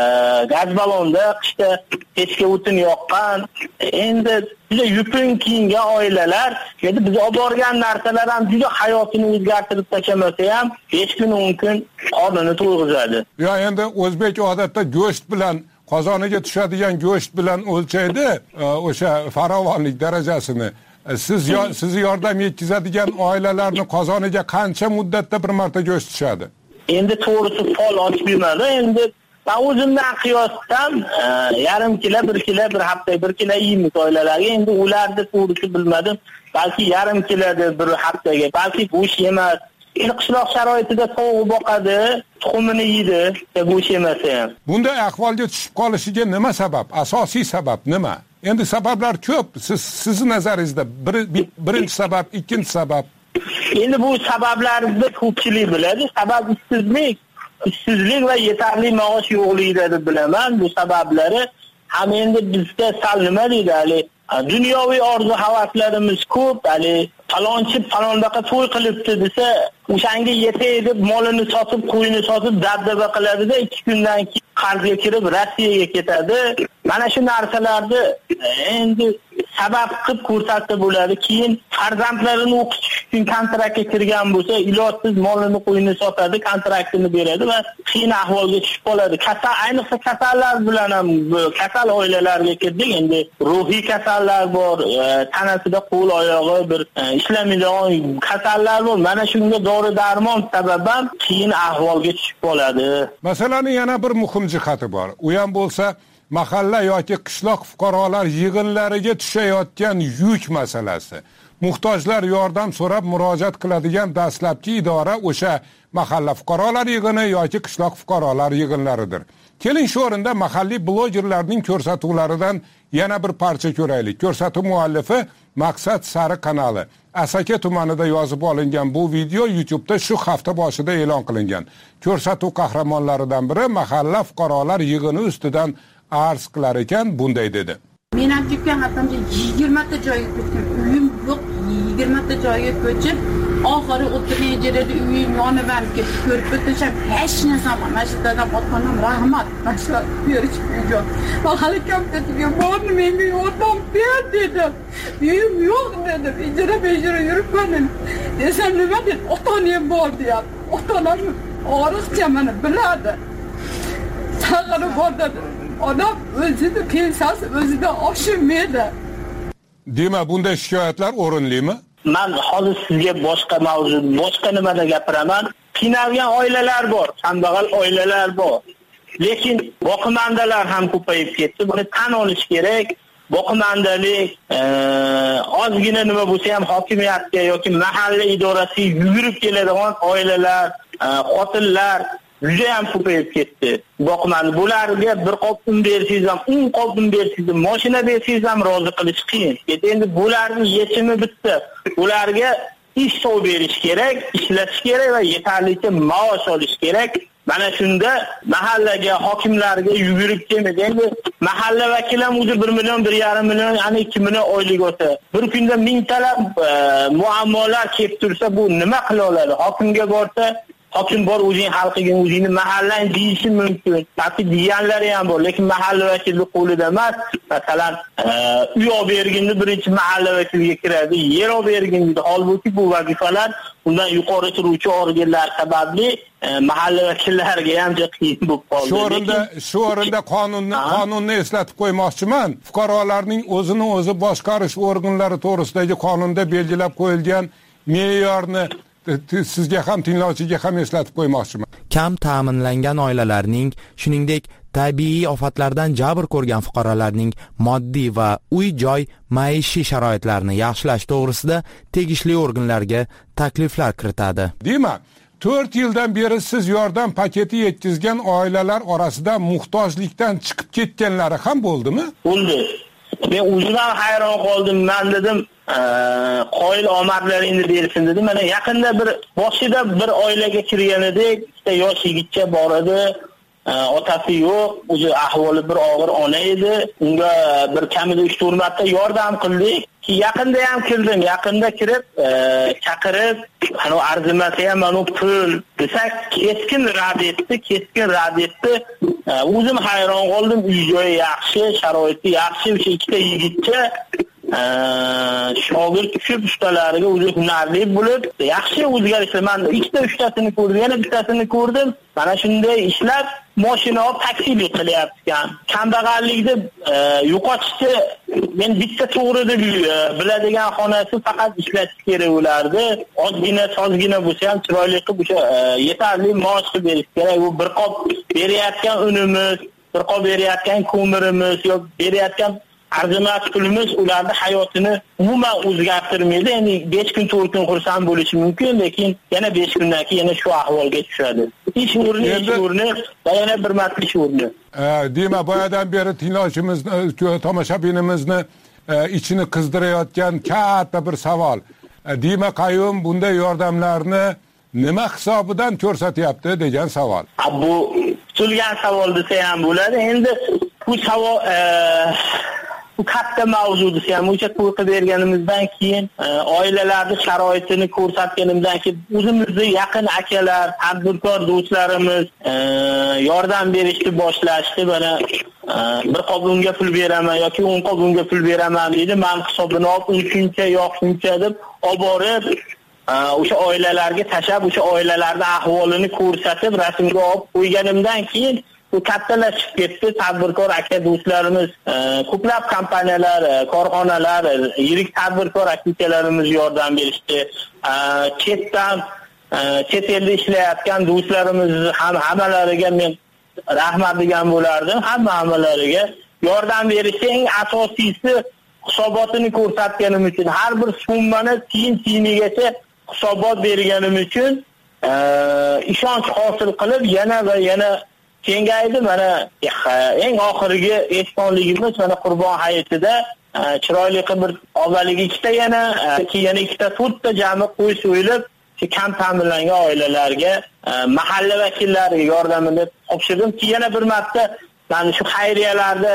gaz balonda qishda pechga o'tin yoqqan. Endi juda yupun kiyingan oilalar, endi biz olib borgan narsalar ham juda hayotini o'zgartirib tashlamasa ham besh kun o'n kun qornini to'yg'izadi.
Yo, endi o'zbek odatda go'sht bilan qozoniga tushadigan go'sht bilan o'lchaydi o'sha farovonlik darajasini. siz sizni yordam yetkazadigan oilalarni qozoniga qancha muddatda bir marta go'sht tushadi?
Endi to'g'risi fol ochib yurmadi. Endi men o'zimdan qiyosdan yarim kilo, bir kilo, bir hafta bir kilo yeymiz oilalarga. Endi ularni to'g'risi bilmadim. Balki yarim kiloda bir haftaga, balki go'sht yemas. Endi qishloq sharoitida tovuq boqadi, tuxumini yeydi, go'sht yemasa ham.
Bunday ahvolga tushib qolishiga nima sabab? Asosiy sabab nima? Endi sabablar ko'p. Siz sizni nazaringizda bir, birinchi sabab, ikkinchi sabab.
Endi bu sabablarni ko'pchilik biladi. Sabab ishsizlik, ishsizlik va yetarli maosh yo'qligida deb bilaman. Bu sabablari ham endi bizda sal nima deydi, hali dunyoviy orzu havaslarimiz ko'p, hali falonchi falondaqa to'y qilibdi desa, o'shanga yetay deb molini sotib, qo'yini sotib dabdaba qiladi-da, ikki kundan keyin qarzga kirib Rossiyaga ketadi. Mana shu narsalarni endi sabab qilib ko'rsatsa bo'ladi. Keyin farzandlarini o'qitish uchun kontraktga kirgan bo'lsa, ilojsiz molini qo'yini sotadi, kontraktini beradi va qiyin ahvolga tushib qoladi. Kasal, ayniqsa kasallar bilan ham kasal oilalarga kirdik. Endi ruhiy kasallar bor, tanasida qo'l oyog'i bir ishlamaydigan kasallar bor. Mana shunga dori darmon sababam qiyin ahvolga tushib qoladi.
Masalan, yana bir muhim jihati bor. U ham bo'lsa mahalla yoki qishloq fuqarolar yig'inlariga tushayotgan yuk masalasi. Muhtojlar yordam so'rab murojaat qiladigan dastlabki idora o'sha mahalla fuqarolar yig'ini yoki qishloq fuqarolar yig'inlaridir. Keling shu o'rinda mahalliy blogerlarning ko'rsatuvlaridan yana bir parcha ko'raylik. Ko'rsatuv muallifi Maqsad Sari kanali. Asaka tumanida yozib olingan bu video YouTube'da shu hafta boshida e'lon qilingan. Ko'rsatuv qahramonlaridan biri mahalla fuqarolar yig'ini ustidan arz qilar ekan, bunday dedi.
Men ham chekkan hatamda yigirma ta joyga ko'chdim. Uyim yo'q, yigirma ta joyga ko'chib, oxiri o'tirgan yerda uyim yonib ketib, ko'rib o'tisham, hech narsa mana shu dadam otganam rahmat. Mashla berish uchun. Va hali kompyuterga bordim, menga yordam ber dedim. Uyim yo'q dedim. Ijara bejara yuribman. Desam nima deb ota-onam bor deyapti. Ota-onam oriqcha meni biladi. Chaqirib bordi. Odam o'zini pensiyasi o'zida oshirmaydi.
Demak, bunday shikoyatlar o'rinlimi?
Men hozir sizga boshqa mavzu, boshqa nimada gapiraman. Qiynalgan oilalar bor, kambag'al oilalar bor. Lekin boqimandalar ham ko'payib ketdi. Buni tan olish kerak. Boqimandalik ozgina nima bo'lsa ham hokimiyatga yoki mahalla idorasiga yugurib keladigan oilalar, xotinlar juda ham ko'payib ketdi. Boqmani bularga bir qop un bersangiz ham, un qop un bersangiz ham, mashina bersangiz ham rozi qilish qiyin. Endi bularning yechimi bitta. Ularga ish topib berish kerak, ishlatish kerak va yetarlicha maosh olish kerak. Mana shunda mahallaga, hokimlarga yugurib kelmaydi. Endi mahalla vakili ham o'zi bir million, bir yarim million, ya'ni ikki million oylik olsa, bir kunda mingtalab muammolar kelib tursa, bu nima qila oladi? Hokimga borsa, hokim bor o'zing xalqiga, o'zingni mahallang deyishi mumkin. Balki deganlari ham bor, lekin mahalla vakili qo'lida emas. Masalan, uy olib berganda birinchi mahalla vakiliga kiradi, yer olib berganda, holbuki bu vazifalar undan yuqori turuvchi organlar sababli mahalla vakillariga ham qiyin bo'lib qoldi.
Shu o'rinda, shu o'rinda qonunni, qonunni eslatib qo'ymoqchiman. Fuqarolarning o'zini o'zi boshqarish organlari to'g'risidagi qonunda belgilab qo'yilgan me'yorni sizga ham tinglovchiga ham eslatib qo'ymoqchiman.
Kam ta'minlangan oilalarning, shuningdek tabiiy ofatlardan jabr ko'rgan fuqarolarning moddiy va uy-joy maishiy sharoitlarini yaxshilash to'g'risida tegishli organlarga takliflar kiritadi.
Demak, to'rt yildan beri siz yordam paketi yetkazgan oilalar orasida muhtojlikdan chiqib ketganlari ham bo'ldimi?
Bo'ldi. Men o'zim ham hayron qoldim. Men dedim, qoyil omadlaringni bersin dedim. Mana yaqinda bir boshida bir oilaga kirgan edik. Ikkita yosh yigitcha bor edi. Otasi yo'q, o'zi ahvoli bir og'ir ona edi. Unga bir kamida uch to'rt marta yordam qildik. Ki yaqinda ham kirdim. Yaqinda kirib, chaqirib, ana arzimasi ham mana pul desak, keskin rad etdi, keskin rad etdi. O'zim hayron qoldim. Uy-joyi yaxshi, sharoiti yaxshi, o'sha ikkita yigitcha shogird tushib ustalariga o'zi hunarli bo'lib, yaxshi o'zgarishlar. Men ikkita uchtasini ko'rdim, yana bittasini ko'rdim. Mana shunday ishlab mashina olib taksilik qilyapti. Kambag'allikni yo'qotishni men bitta to'g'ri deb biladigan xonasi faqat ishlatish kerak ulardi. Ozgina, sozgina bo'lsa ham chiroyli qilib o'sha yetarli maosh qilib berish kerak. U bir qop berayotgan unimiz, bir qop berayotgan ko'mirimiz yoki berayotgan arzimas pulimiz ularning hayotini umuman o'zgartirmaydi. Endi besh kun, to'rt kun xursand bo'lishi mumkin, lekin yana besh kundan keyin yana shu ahvolga tushadi. Ish o'rni, ish o'rni va yana bir marta ish o'rni.
Demak, boyadan beri tinglovchimizni, tomoshabinimizni ichini qizdirayotgan katta bir savol. Demak, qayyum bunday yordamlarni nima hisobidan ko'rsatyapti degan savol.
Bu tutilgan savol desa ham bo'ladi. Endi bu savol bu katta mavzu desa ham o'sha qo'yib berganimizdan keyin oilalarning sharoitini ko'rsatganimdan keyin o'zimizning yaqin akalar, tadbirkor do'stlarimiz yordam berishni boshlashdi. Mana bir qop unga pul beraman yoki o'n qop unga pul beraman deydi. Men hisobini olib shuncha yo'q shuncha deb olib borib o'sha oilalarga tashab, o'sha oilalarning ahvolini ko'rsatib, rasmga olib qo'yganimdan keyin bu kattalashib ketdi. Tadbirkor aka do'stlarimiz, ko'plab kompaniyalar, korxonalar, yirik tadbirkor akalarimiz yordam berishdi. Chetdan, chet elda ishlayotgan do'stlarimiz ham hammalariga men rahmat degan bo'lardim. Hamma hammalariga yordam berishdi. Eng asosiysi hisobotini ko'rsatganim uchun, har bir summani tiyin-tiyinigacha hisobot berganim uchun ishonch hosil qilib yana va yana kengaydi. Mana eng oxirgi ehsonligimiz mana Qurbon hayitida chiroyli qilib bir avvaliga ikkita yana keyin yana ikkita to'rtta jami qo'y so'yilib kam ta'minlangan oilalarga mahalla vakillariga yordamini topshirdim. Keyin yana bir marta mana shu xayriyalarda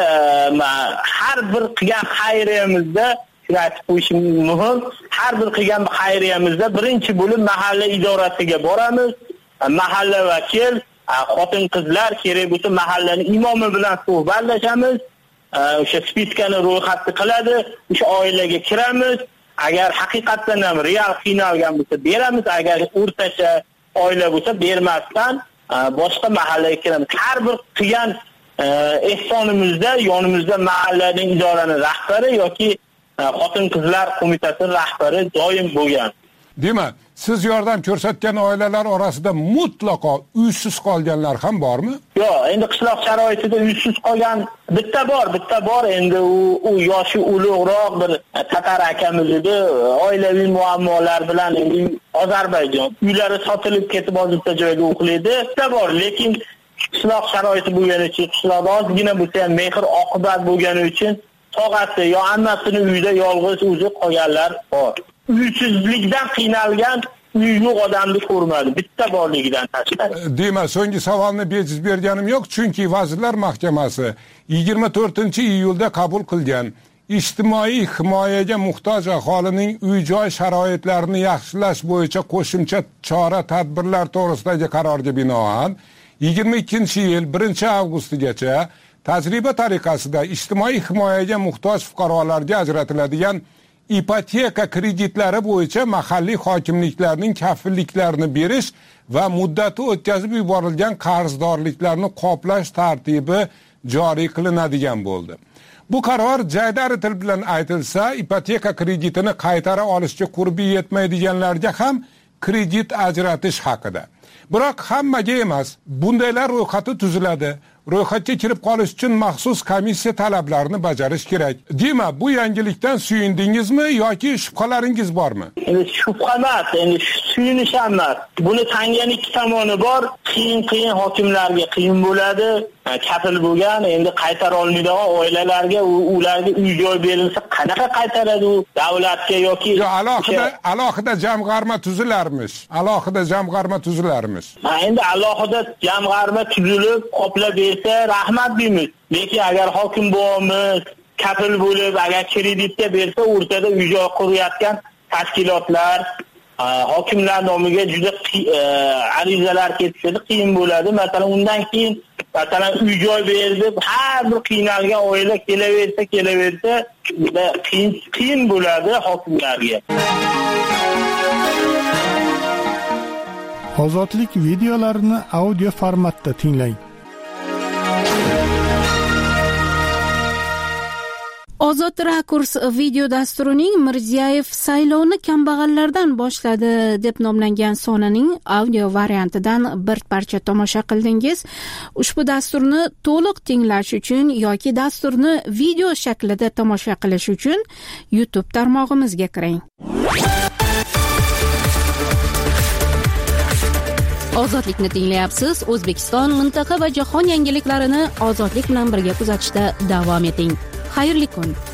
har bir qilgan xayriyamizda aytib qo'yishim muhim. Har bir qilgan xayriyamizda birinchi bo'lib mahalla idorasiga boramiz. Mahalla vakil, xotin-qizlar kerak bo'lsa mahallaning imomi bilan suhbatlashamiz. O'sha spiskani ro'yxatni qiladi. O'sha oilaga kiramiz. Agar haqiqatan ham real qiynalgan bo'lsa beramiz, agar o'rtacha oila bo'lsa bermasdan boshqa mahallaga kiramiz. Har bir qilgan ehsonimizda yonimizda mahallaning idoraning rahbari yoki xotin-qizlar qo'mitasi rahbari doim bo'lgan.
Demak, siz yordam ko'rsatgan oilalar orasida mutlaqo uysiz qolganlar ham bormi?
Yo'q, endi qishloq sharoitida uysiz qolgan bitta bor, bitta bor. Endi u u yoshi ulug'roq bir tatar akamiz edi. Oilaviy muammolar bilan endi Ozarbayjon uylari sotilib ketib hozircha joyda uxlaydi. Bitta bor, lekin qishloq sharoiti bo'lgani uchun, qishloqda ozgina bo'lsa ham mehr oqibat bo'lgani uchun tog'asi yo ammasini uyida yolg'iz o'zi qolganlar bor. Uysizlikdan qiynalgan uyi yo'q odamni ko'rmadi, bitta borligidan tashqari.
Demak, so'nggi savolni bejiz berganim yo'q, chunki Vazirlar Mahkamasi yigirma to'rtinchi iyulda qabul qilgan ijtimoiy himoyaga muhtoj aholining uy-joy sharoitlarini yaxshilash bo'yicha qo'shimcha chora-tadbirlar to'g'risidagi qarorga binoan yigirma ikkinchi yil birinchi avgustgacha tajriba tariqasida ijtimoiy himoyaga muhtoj fuqarolarga ajratiladigan ipoteka kreditlari bo'yicha mahalliy hokimliklarning kafilliklarini berish va muddati o'tkazib yuborilgan qarzdorliklarni qoplash tartibi joriy qilinadigan bo'ldi. Bu qaror jaydari til bilan aytilsa, ipoteka kreditini qaytara olishga qurbi yetmaydiganlarga ham kredit ajratish haqida. Biroq hammaga emas, bundaylar ro'yxati tuziladi. Ro'yxatga kirib qolish uchun maxsus komissiya talablarini bajarish kerak. Demak, bu yangilikdan suyundingizmi yoki shubhalaringiz bormi?
Endi shubha emas, endi suyunish emas. Buni tangan ikki tomoni bor. Qiyin-qiyin hokimlarga qiyin bo'ladi. Kafil bo'lgan, endi qaytara olmaydigan oilalarga, ularga uy-joy berilsa qanaqa qaytaradi u davlatga yoki
yo alohida alohida jamg'arma tuzilarmish. Alohida jamg'arma tuzilarmish.
Ha, endi alohida jamg'arma tuzilib, qoplab bersa rahmat deymiz. Lekin agar hokim bo'lamiz, kafil bo'lib, agar kreditga bersa, o'rtada uy-joy qurayotgan tashkilotlar hokimlar nomiga juda arizalar ketishadi, qiyin bo'ladi. Masalan, undan keyin masalan uy-joy berdi, har bir qiynalgan oila kelaversa, kelaversa, juda qiyin qiyin bo'ladi hokimlarga.
Ozodlik videolarini audio formatda tinglang.
Ozod rakurs video dasturining Mirziyoyev saylovni kambag'allardan boshladi deb nomlangan sonining audio variantidan bir parcha tomosha qildingiz. Ushbu dasturni to'liq tinglash uchun yoki dasturni video shaklida tomosha qilish uchun YouTube tarmog'imizga kiring. Ozodlikni tinglayapsiz. O'zbekiston, mintaqa va jahon yangiliklarini ozodlik bilan birga kuzatishda davom eting. Xayrli kun.